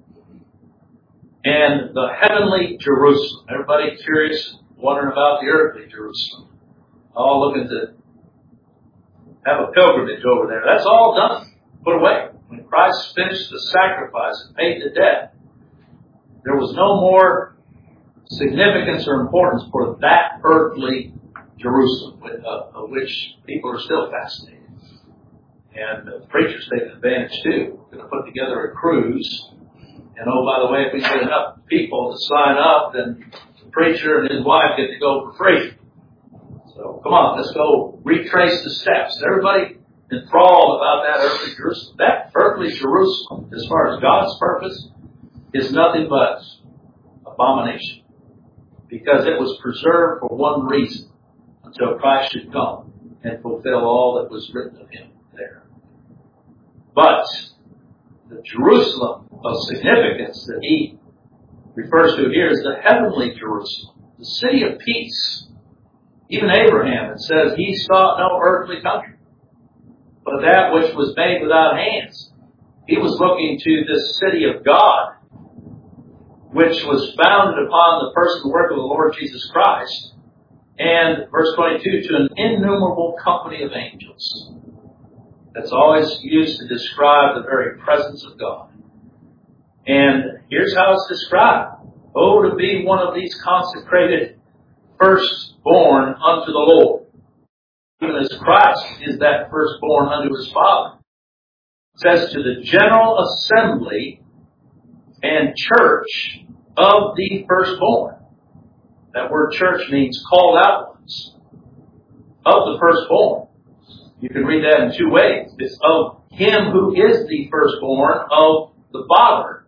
A: And the heavenly Jerusalem. Everybody curious, wondering about the earthly Jerusalem. All looking to have a pilgrimage over there. That's all done. Put away. When Christ finished the sacrifice and paid the debt, there was no more significance or importance for that earthly Jerusalem, of which people are still fascinated. And the preachers take advantage too. We're going to put together a cruise. And oh, by the way, if we get enough people to sign up, then the preacher and his wife get to go for free. So come on, let's go retrace the steps. Everybody enthralled about that earthly Jerusalem. That earthly Jerusalem, as far as God's purpose, is nothing but abomination. Because it was preserved for one reason, until Christ should come and fulfill all that was written of him there. But the Jerusalem of significance that he refers to here is the heavenly Jerusalem, the city of peace. Even Abraham, it says, he sought no earthly country, but that which was made without hands. He was looking to this city of God, which was founded upon the personal work of the Lord Jesus Christ. And verse 22, to an innumerable company of angels. That's always used to describe the very presence of God. And here's how it's described. Oh, to be one of these consecrated firstborn unto the Lord. Even as Christ is that firstborn unto his Father. It says to the general assembly and church of the firstborn. That word church means called out ones. Of the firstborn. You can read that in two ways. It's of him who is the firstborn of the Father.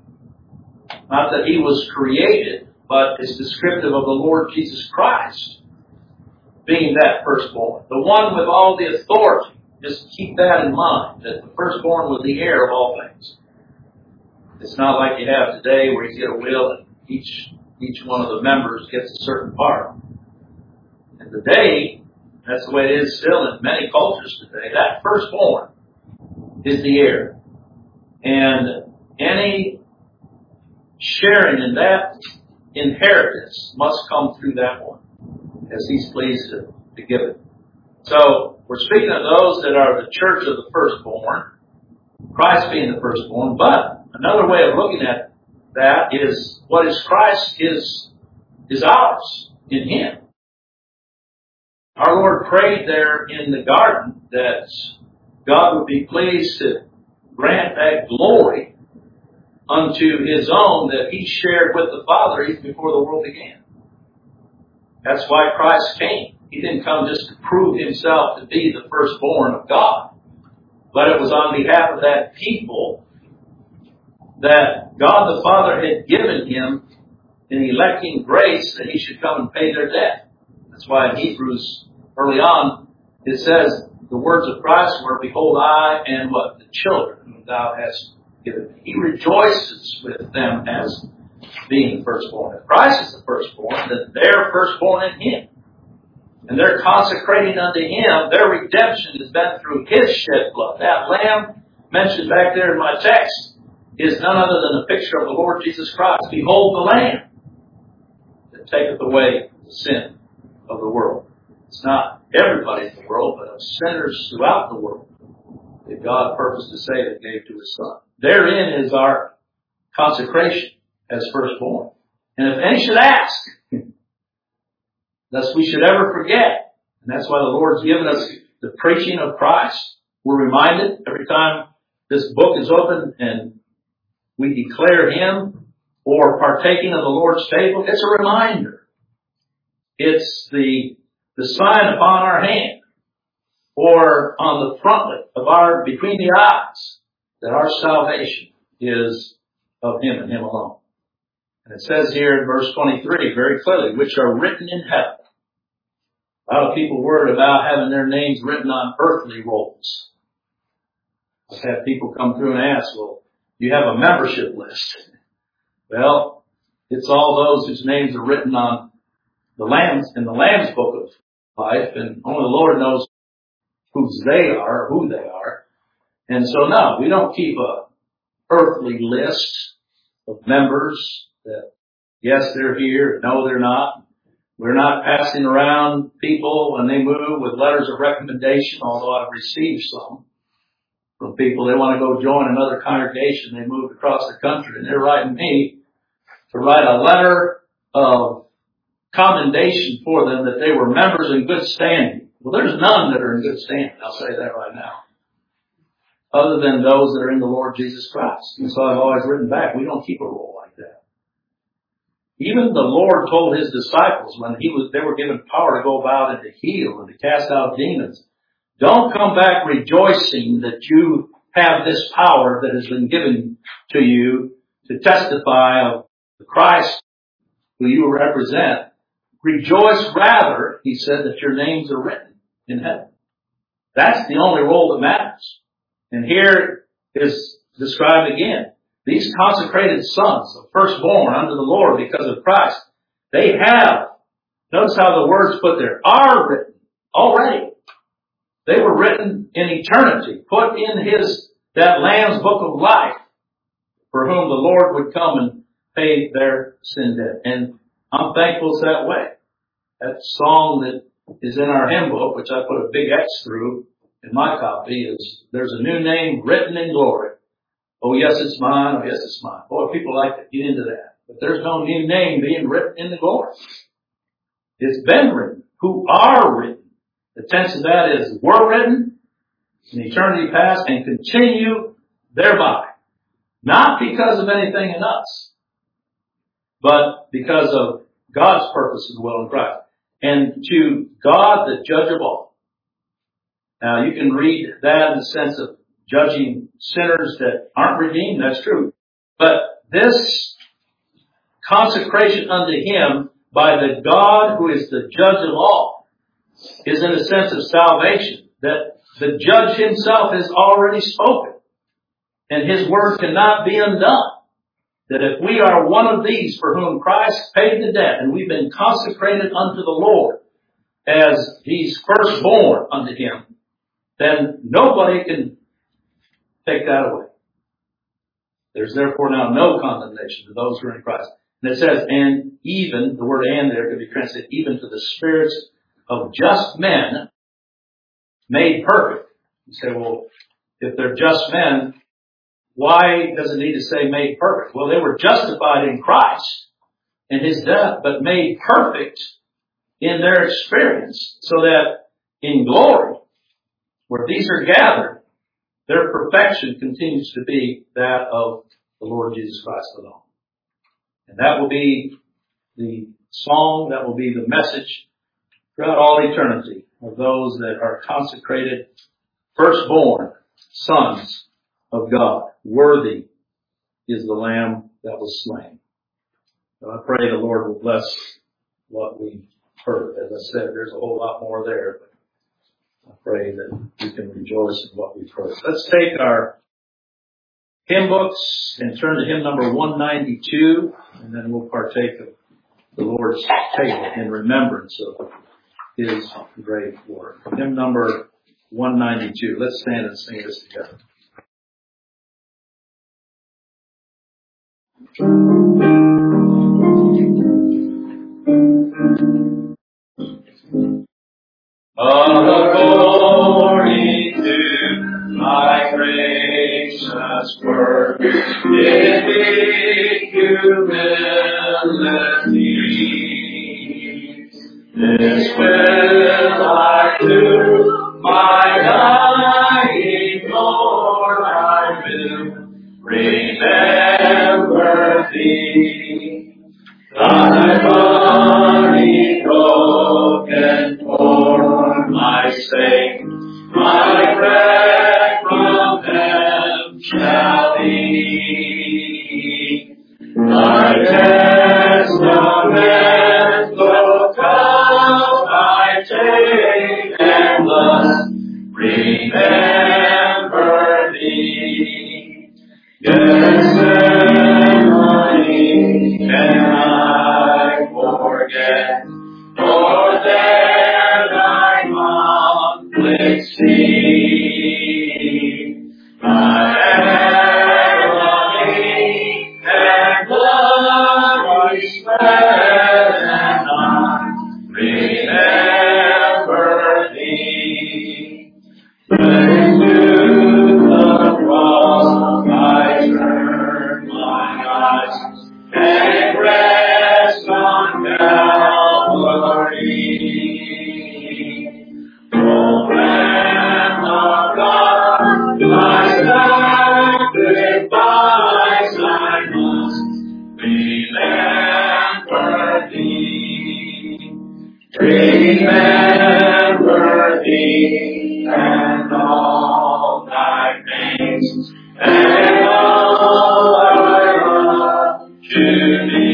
A: Not that he was created, but it's descriptive of the Lord Jesus Christ being that firstborn. The one with all the authority. Just keep that in mind, that the firstborn was the heir of all things. It's not like you have today where you get a will and each one of the members gets a certain part. And today, that's the way it is still in many cultures today. That firstborn is the heir. And any sharing in that inheritance must come through that one, as he's pleased to give it. So, we're speaking of those that are the church of the firstborn, Christ being the firstborn, but another way of looking at that is what is Christ is ours in him. Our Lord prayed there in the garden that God would be pleased to grant that glory unto his own that he shared with the Father even before the world began. That's why Christ came. He didn't come just to prove himself to be the firstborn of God, but it was on behalf of that people that God the Father had given him in electing grace that he should come and pay their debt. That's why in Hebrews, early on, it says the words of Christ were, behold, I and what? The children whom thou hast given me. He rejoices with them as being the firstborn. If Christ is the firstborn, then they're firstborn in him. And they're consecrating unto him. Their redemption has been through his shed blood. That lamb mentioned back there in my text is none other than a picture of the Lord Jesus Christ. Behold the Lamb that taketh away the sin of the world. It's not everybody in the world, but of sinners throughout the world that God purposed to save and gave to his Son. Therein is our consecration as firstborn. And if any should ask, lest we should ever forget, and that's why the Lord's given us the preaching of Christ. We're reminded every time this book is opened and we declare him or partaking of the Lord's table, it's a reminder. It's the sign upon our hand or on the frontlet of between the eyes that our salvation is of him and him alone. And it says here in verse 23 very clearly, which are written in heaven. A lot of people worried about having their names written on earthly rolls. I've had people come through and ask, well, you have a membership list. Well, it's all those whose names are written on the Lamb's, in the Lamb's book of life, and only the Lord knows whose they are, who they are. And so no, we don't keep a earthly list of members that, yes, they're here, no, they're not. We're not passing around people when they move with letters of recommendation, although I've received some from people. They want to go join another congregation. They moved across the country and they're writing me to write a letter of commendation for them that they were members in good standing. Well, there's none that are in good standing. I'll say that right now. Other than those that are in the Lord Jesus Christ. And so I've always written back, we don't keep a roll like that. Even the Lord told his disciples when they were given power to go about and to heal and to cast out demons, don't come back rejoicing that you have this power that has been given to you to testify of the Christ who you represent. Rejoice rather, he said, that your names are written in heaven. That's the only role that matters. And here is described again. These consecrated sons, the firstborn unto the Lord because of Christ, they have, notice how the words put there, are written already. They were written in eternity, put in that Lamb's book of life, for whom the Lord would come and pay their sin debt. And I'm thankful it's that way. That song that is in our hymn book, which I put a big X through in my copy, is there's a new name written in glory. Oh, yes, it's mine. Oh, yes, it's mine. Boy, people like to get into that. But there's no new name being written in the glory. It's been written. Who are written. The tense of that is were written in eternity past and continue thereby Not because of anything in us, but because of God's purpose and will in Christ. And to God, the judge of all. Now, you can read that in the sense of judging sinners that aren't redeemed. That's true. But this consecration unto Him by the God who is the judge of all is in the sense of salvation, that the judge Himself has already spoken. And His word cannot be undone. That if we are one of these for whom Christ paid the debt, and we've been consecrated unto the Lord as He's firstborn unto Him, then nobody can take that away. There's therefore now no condemnation to those who are in Christ. And it says, and even, the word and there could be translated, even to the spirits of just men made perfect. You say, well, if they're just men, why does it need to say made perfect? Well, they were justified in Christ and His death, but made perfect in their experience, so that in glory, where these are gathered, their perfection continues to be that of the Lord Jesus Christ alone. And that will be the song, that will be the message throughout all eternity of those that are consecrated, firstborn sons of God. Worthy is the Lamb that was slain. So I pray the Lord will bless what we heard. As I said, there's a whole lot more there, but I pray that we can rejoice in what we've heard. Let's take our hymn books and turn to hymn number 192, and then we'll partake of the Lord's table in remembrance of His great work. Hymn number 192. Let's stand and sing this together. According to Thy gracious work, in big humility, this will I do, my dying Lord, I will remember Thee. Thy body broken for my sake, my bread from heaven shall be. Thy testament look up I take, and thus remember Thee. Gethsemane, can I forget, for there Thy conflict see. Thy agony and blood was shed, and I remember Thee. Then to the cross I turn my eyes, and rest on Calvary. O Lamb of God, Thy sacrifice I must remember Thee. Remember Thee and all Thy pains, and all Thy love to me.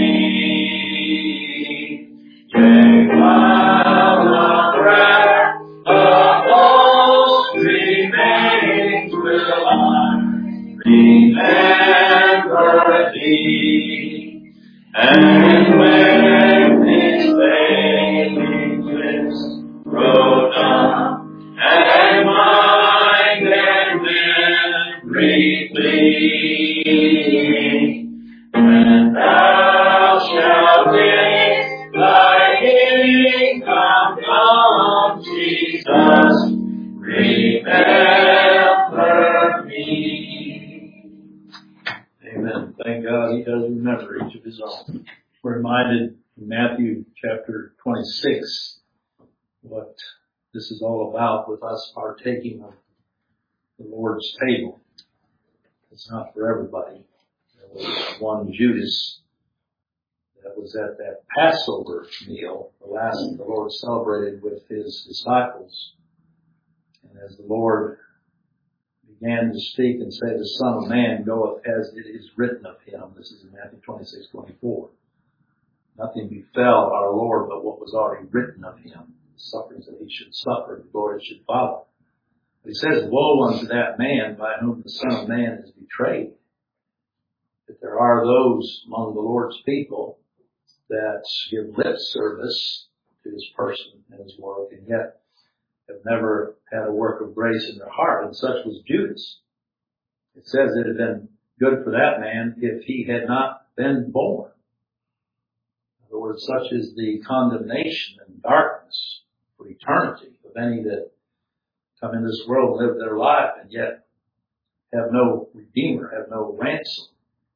A: Yea, while the breath of all remains, will I remember Thee. And when His failing lips grow dumb, and mind and memory flee, when Thou shalt bid Thy kingdom come, Jesus, remember me. Amen. Thank God He does remember each of His own. We're reminded in Matthew chapter 26 what this is all about with us partaking of the Lord's table. It's not for everybody. was one Judas that was at that Passover meal, the last that the Lord celebrated with his disciples. And as the Lord began to speak and say, the Son of Man goeth as it is written of him. This is in Matthew 26:24. Nothing befell our Lord but what was already written of him, the sufferings that he should suffer, the glory should follow. But he says, woe unto that man by whom the Son of Man is betrayed. That there are those among the Lord's people that give lip service to his person and his work, and yet have never had a work of grace in their heart, and such was Judas. It says it had been good for that man if he had not been born. In other words, such is the condemnation and darkness for eternity of any that come in this world and live their life and yet have no redeemer, have no ransom.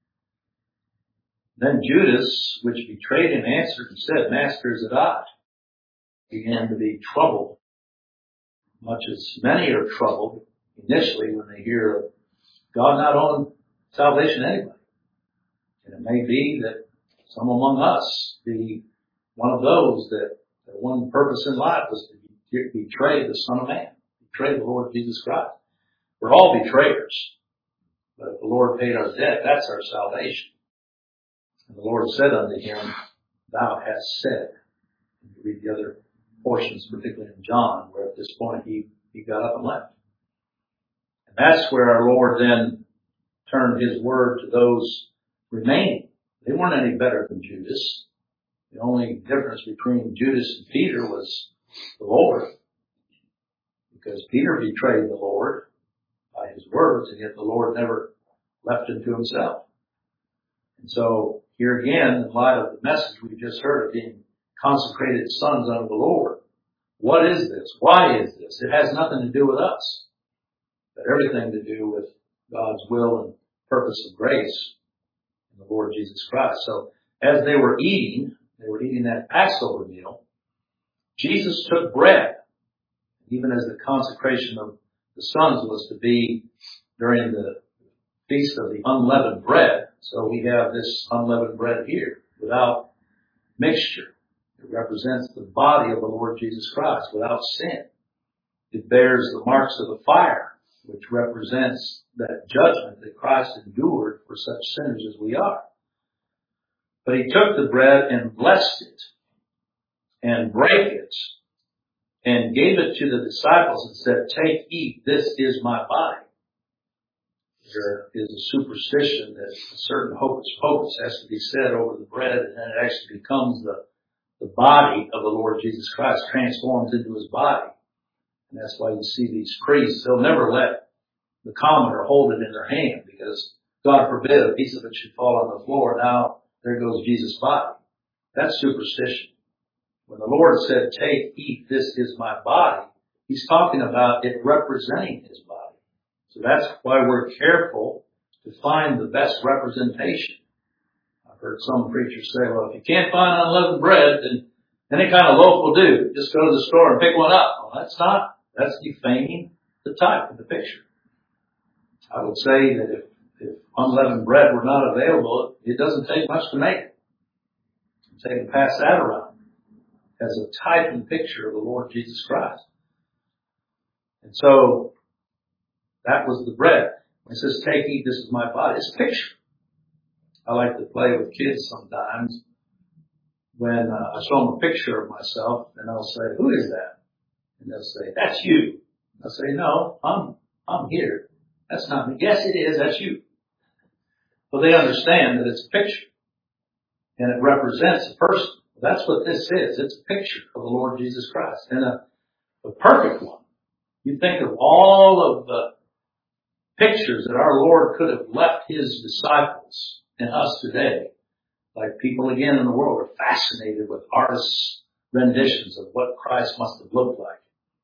A: Then Judas, which betrayed him, answered and said, Master, is it I? Began to be troubled, much as many are troubled initially when they hear of God not owning salvation anyway. And it may be that some among us be one of those that their one purpose in life was to betray the Son of Man, betray the Lord Jesus Christ. We're all betrayers. But if the Lord paid our debt, that's our salvation. And the Lord said unto him, Thou hast said. And you read the other portions, particularly in John, where at this point he got up and left. And that's where our Lord then turned his word to those remaining. They weren't any better than Judas. The only difference between Judas and Peter was the Lord. Because Peter betrayed the Lord by his words, and yet the Lord never left him to himself. And so, here again, in light of the message we just heard of being consecrated sons unto the Lord, what is this? Why is this? It has nothing to do with us, but everything to do with God's will and purpose of grace in the Lord Jesus Christ. So, as they were eating that Passover meal, Jesus took bread, even as the consecration of the sons was to be during the feast of the unleavened bread. So we have this unleavened bread here without mixture. It represents the body of the Lord Jesus Christ without sin. It bears the marks of the fire, which represents that judgment that Christ endured for such sinners as we are. But he took the bread and blessed it and brake it and gave it to the disciples and said, Take, eat, this is my body. There is a superstition that a certain hocus pocus has to be said over the bread, and then it actually becomes the body of the Lord Jesus Christ, transforms into his body. And that's why you see these priests, they'll never let the commoner hold it in their hand, because God forbid a piece of it should fall on the floor. Now there goes Jesus' body. That's superstition. When the Lord said, Take, eat, this is my body, he's talking about it representing his body. So that's why we're careful to find the best representation. I've heard some preachers say, well, if you can't find unleavened bread, then any kind of loaf will do. Just go to the store and pick one up. Well, that's defaming the type of the picture. I would say that if unleavened bread were not available, it doesn't take much to make it. So you can pass that around as a type and picture of the Lord Jesus Christ. And so, that was the bread. When it says, Take, eat, this is my body. It's a picture. I like to play with kids sometimes. When I show them a picture of myself, and I'll say, Who is that? And they'll say, That's you. I'll say, No, I'm here. That's not me. Yes, it is. That's you. Well, they understand that it's a picture. And it represents a person. That's what this is. It's a picture of the Lord Jesus Christ. And a perfect one. You think of all of the pictures that our Lord could have left his disciples and us today. Like people again in the world are fascinated with artists' renditions of what Christ must have looked like.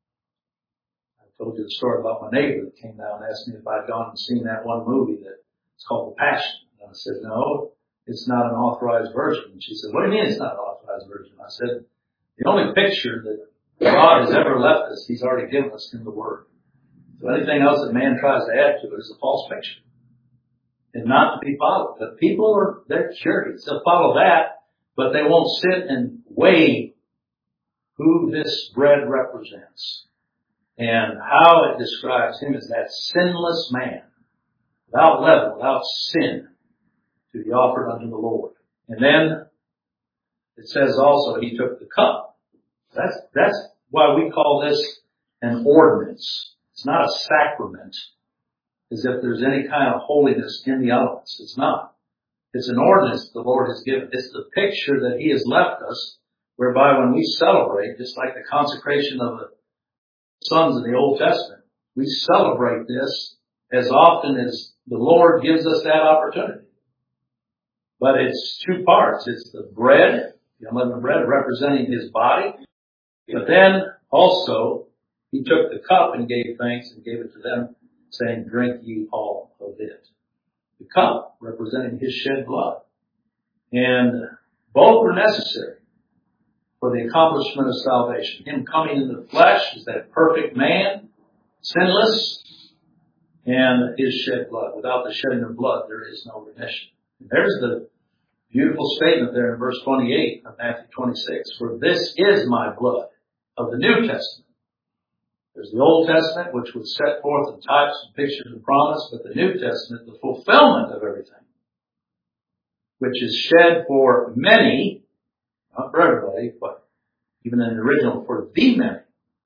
A: I told you the story about my neighbor that came down and asked me if I'd gone and seen that one movie that's called The Passion. And I said, No, it's not an authorized version. And she said, What do you mean it's not an authorized version? I said, the only picture that God has ever left us, he's already given us in the Word. So anything else that man tries to add to it is a false picture. and not to be followed. But people they're curious. They'll follow that, but they won't sit and weigh who this bread represents and how it describes him as that sinless man, without leaven, without sin, to be offered unto the Lord. And then it says also he took the cup. That's why we call this an ordinance. It's not a sacrament, as if there's any kind of holiness in the elements. It's not. It's an ordinance the Lord has given. It's the picture that he has left us, whereby when we celebrate, just like the consecration of the sons in the Old Testament, we celebrate this as often as the Lord gives us that opportunity. But it's two parts. It's the bread, the unleavened bread representing his body, but then also he took the cup and gave thanks and gave it to them, saying, drink ye all of it. The cup representing his shed blood. And both were necessary for the accomplishment of salvation. Him coming in the flesh is that perfect man, sinless, and his shed blood. Without the shedding of blood, there is no remission. And there's the beautiful statement there in verse 28 of Matthew 26, for this is my blood of the New Testament. There's the Old Testament, which was set forth in types and pictures and promise, but the New Testament, the fulfillment of everything, which is shed for many, not for everybody, but even in the original, for the many,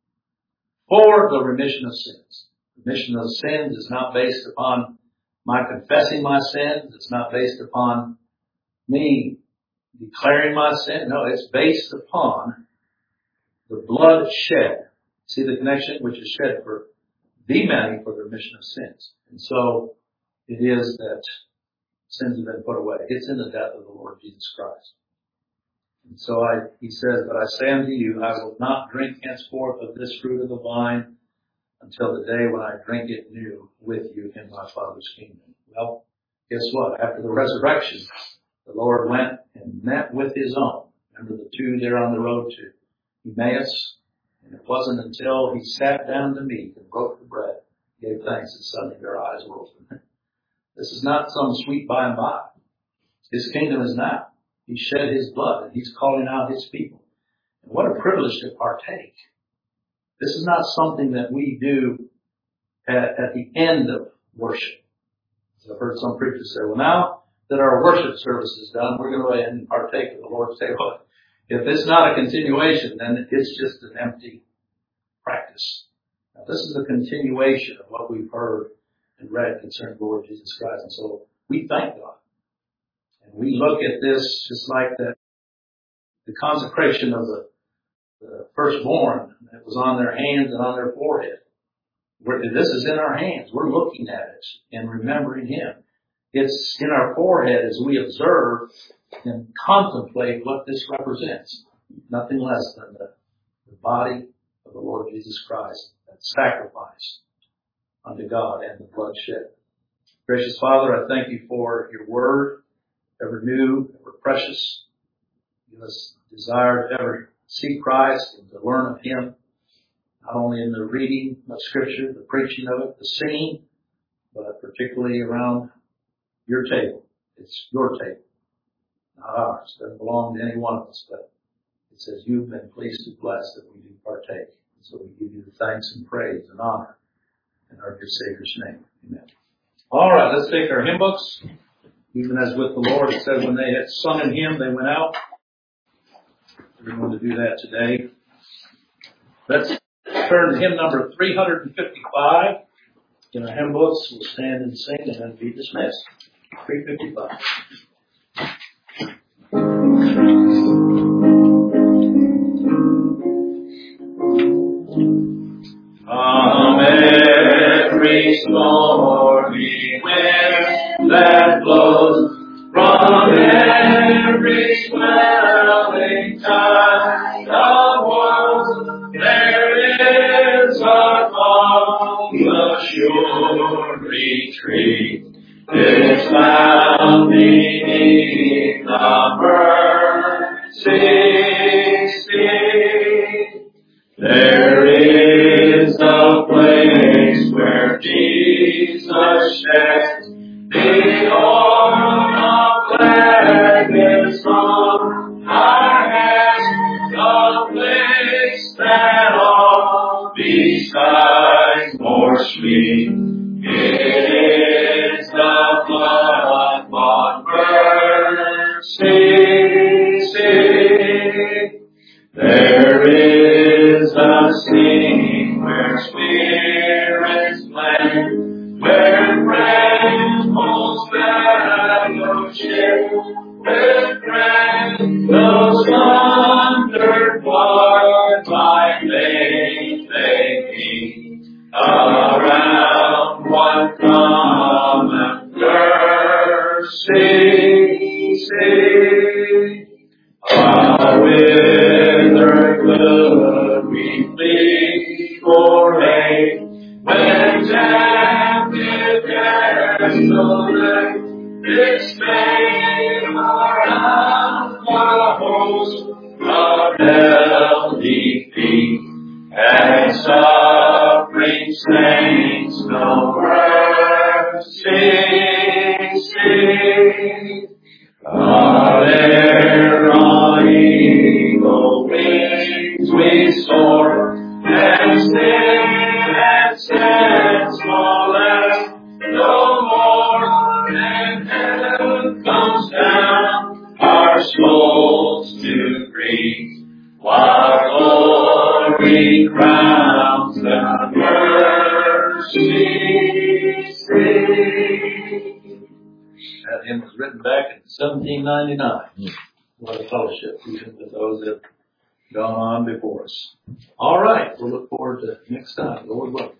A: for the remission of sins. Remission of sins is not based upon my confessing my sins. It's not based upon me declaring my sin. No, it's based upon the blood shed. See the connection? Which is shed for the many for the remission of sins. And so it is that sins have been put away. It's in the death of the Lord Jesus Christ. And so he says, but I say unto you, I will not drink henceforth of this fruit of the vine until the day when I drink it new with you in my Father's kingdom. Well, guess what? After the resurrection, the Lord went and met with his own. Remember the two there on the road to Emmaus? And it wasn't until he sat down to meat and broke the bread, gave thanks, and suddenly their eyes were open. This is not some sweet by and by. His kingdom is now. He shed his blood and he's calling out his people. And what a privilege to partake. This is not something that we do at the end of worship. As I've heard some preachers say, well, now that our worship service is done, we're going to go ahead and partake of the Lord's table. If it's not a continuation, then it's just an empty practice. Now, this is a continuation of what we've heard and read concerning the Lord Jesus Christ. And so we thank God. And we look at this just like the consecration of the firstborn that was on their hands and on their forehead. This is in our hands. We're looking at it and remembering him. It's in our forehead as we observe and contemplate what this represents. Nothing less than the body of the Lord Jesus Christ, that sacrifice unto God and the blood shed. Gracious Father, I thank you for your word, ever new, ever precious. Give us desire to ever see Christ and to learn of him, not only in the reading of Scripture, the preaching of it, the singing, but particularly around your table. It's your table, not ours. It doesn't belong to any one of us, but it says you've been pleased to bless that we do partake. And so we give you the thanks and praise and honor in our dear Savior's name. Amen. All right, let's take our hymn books. Even as with the Lord, it said when they had sung a hymn, they went out. We're going to do that today. Let's turn to hymn number 355 in our hymn books. We'll stand and sing and then be dismissed. 355.
B: Come every stormy wind that blows from every swelling tide of woe, there is a calm, a sure retreat. It's found beneath the mercy seat. There is a place where Jesus sheds the
A: There is a singing where spirits play, where friends most fellowship with friends, those wandered far by faith they meet around one common mercy seat. Ah, whither could we flee for aid when tempted desolate, dismayed around the host of hell defeat, and suffering saints no mercy see. Ah, there on eagle wings we soar, and sin and senseless no more, and heaven comes down our souls to greet, while glory crowns the mercy seat. That hymn was written back in 1799. What a fellowship, even with those that have gone on before us. All right, we'll look forward to next time. Lord willing.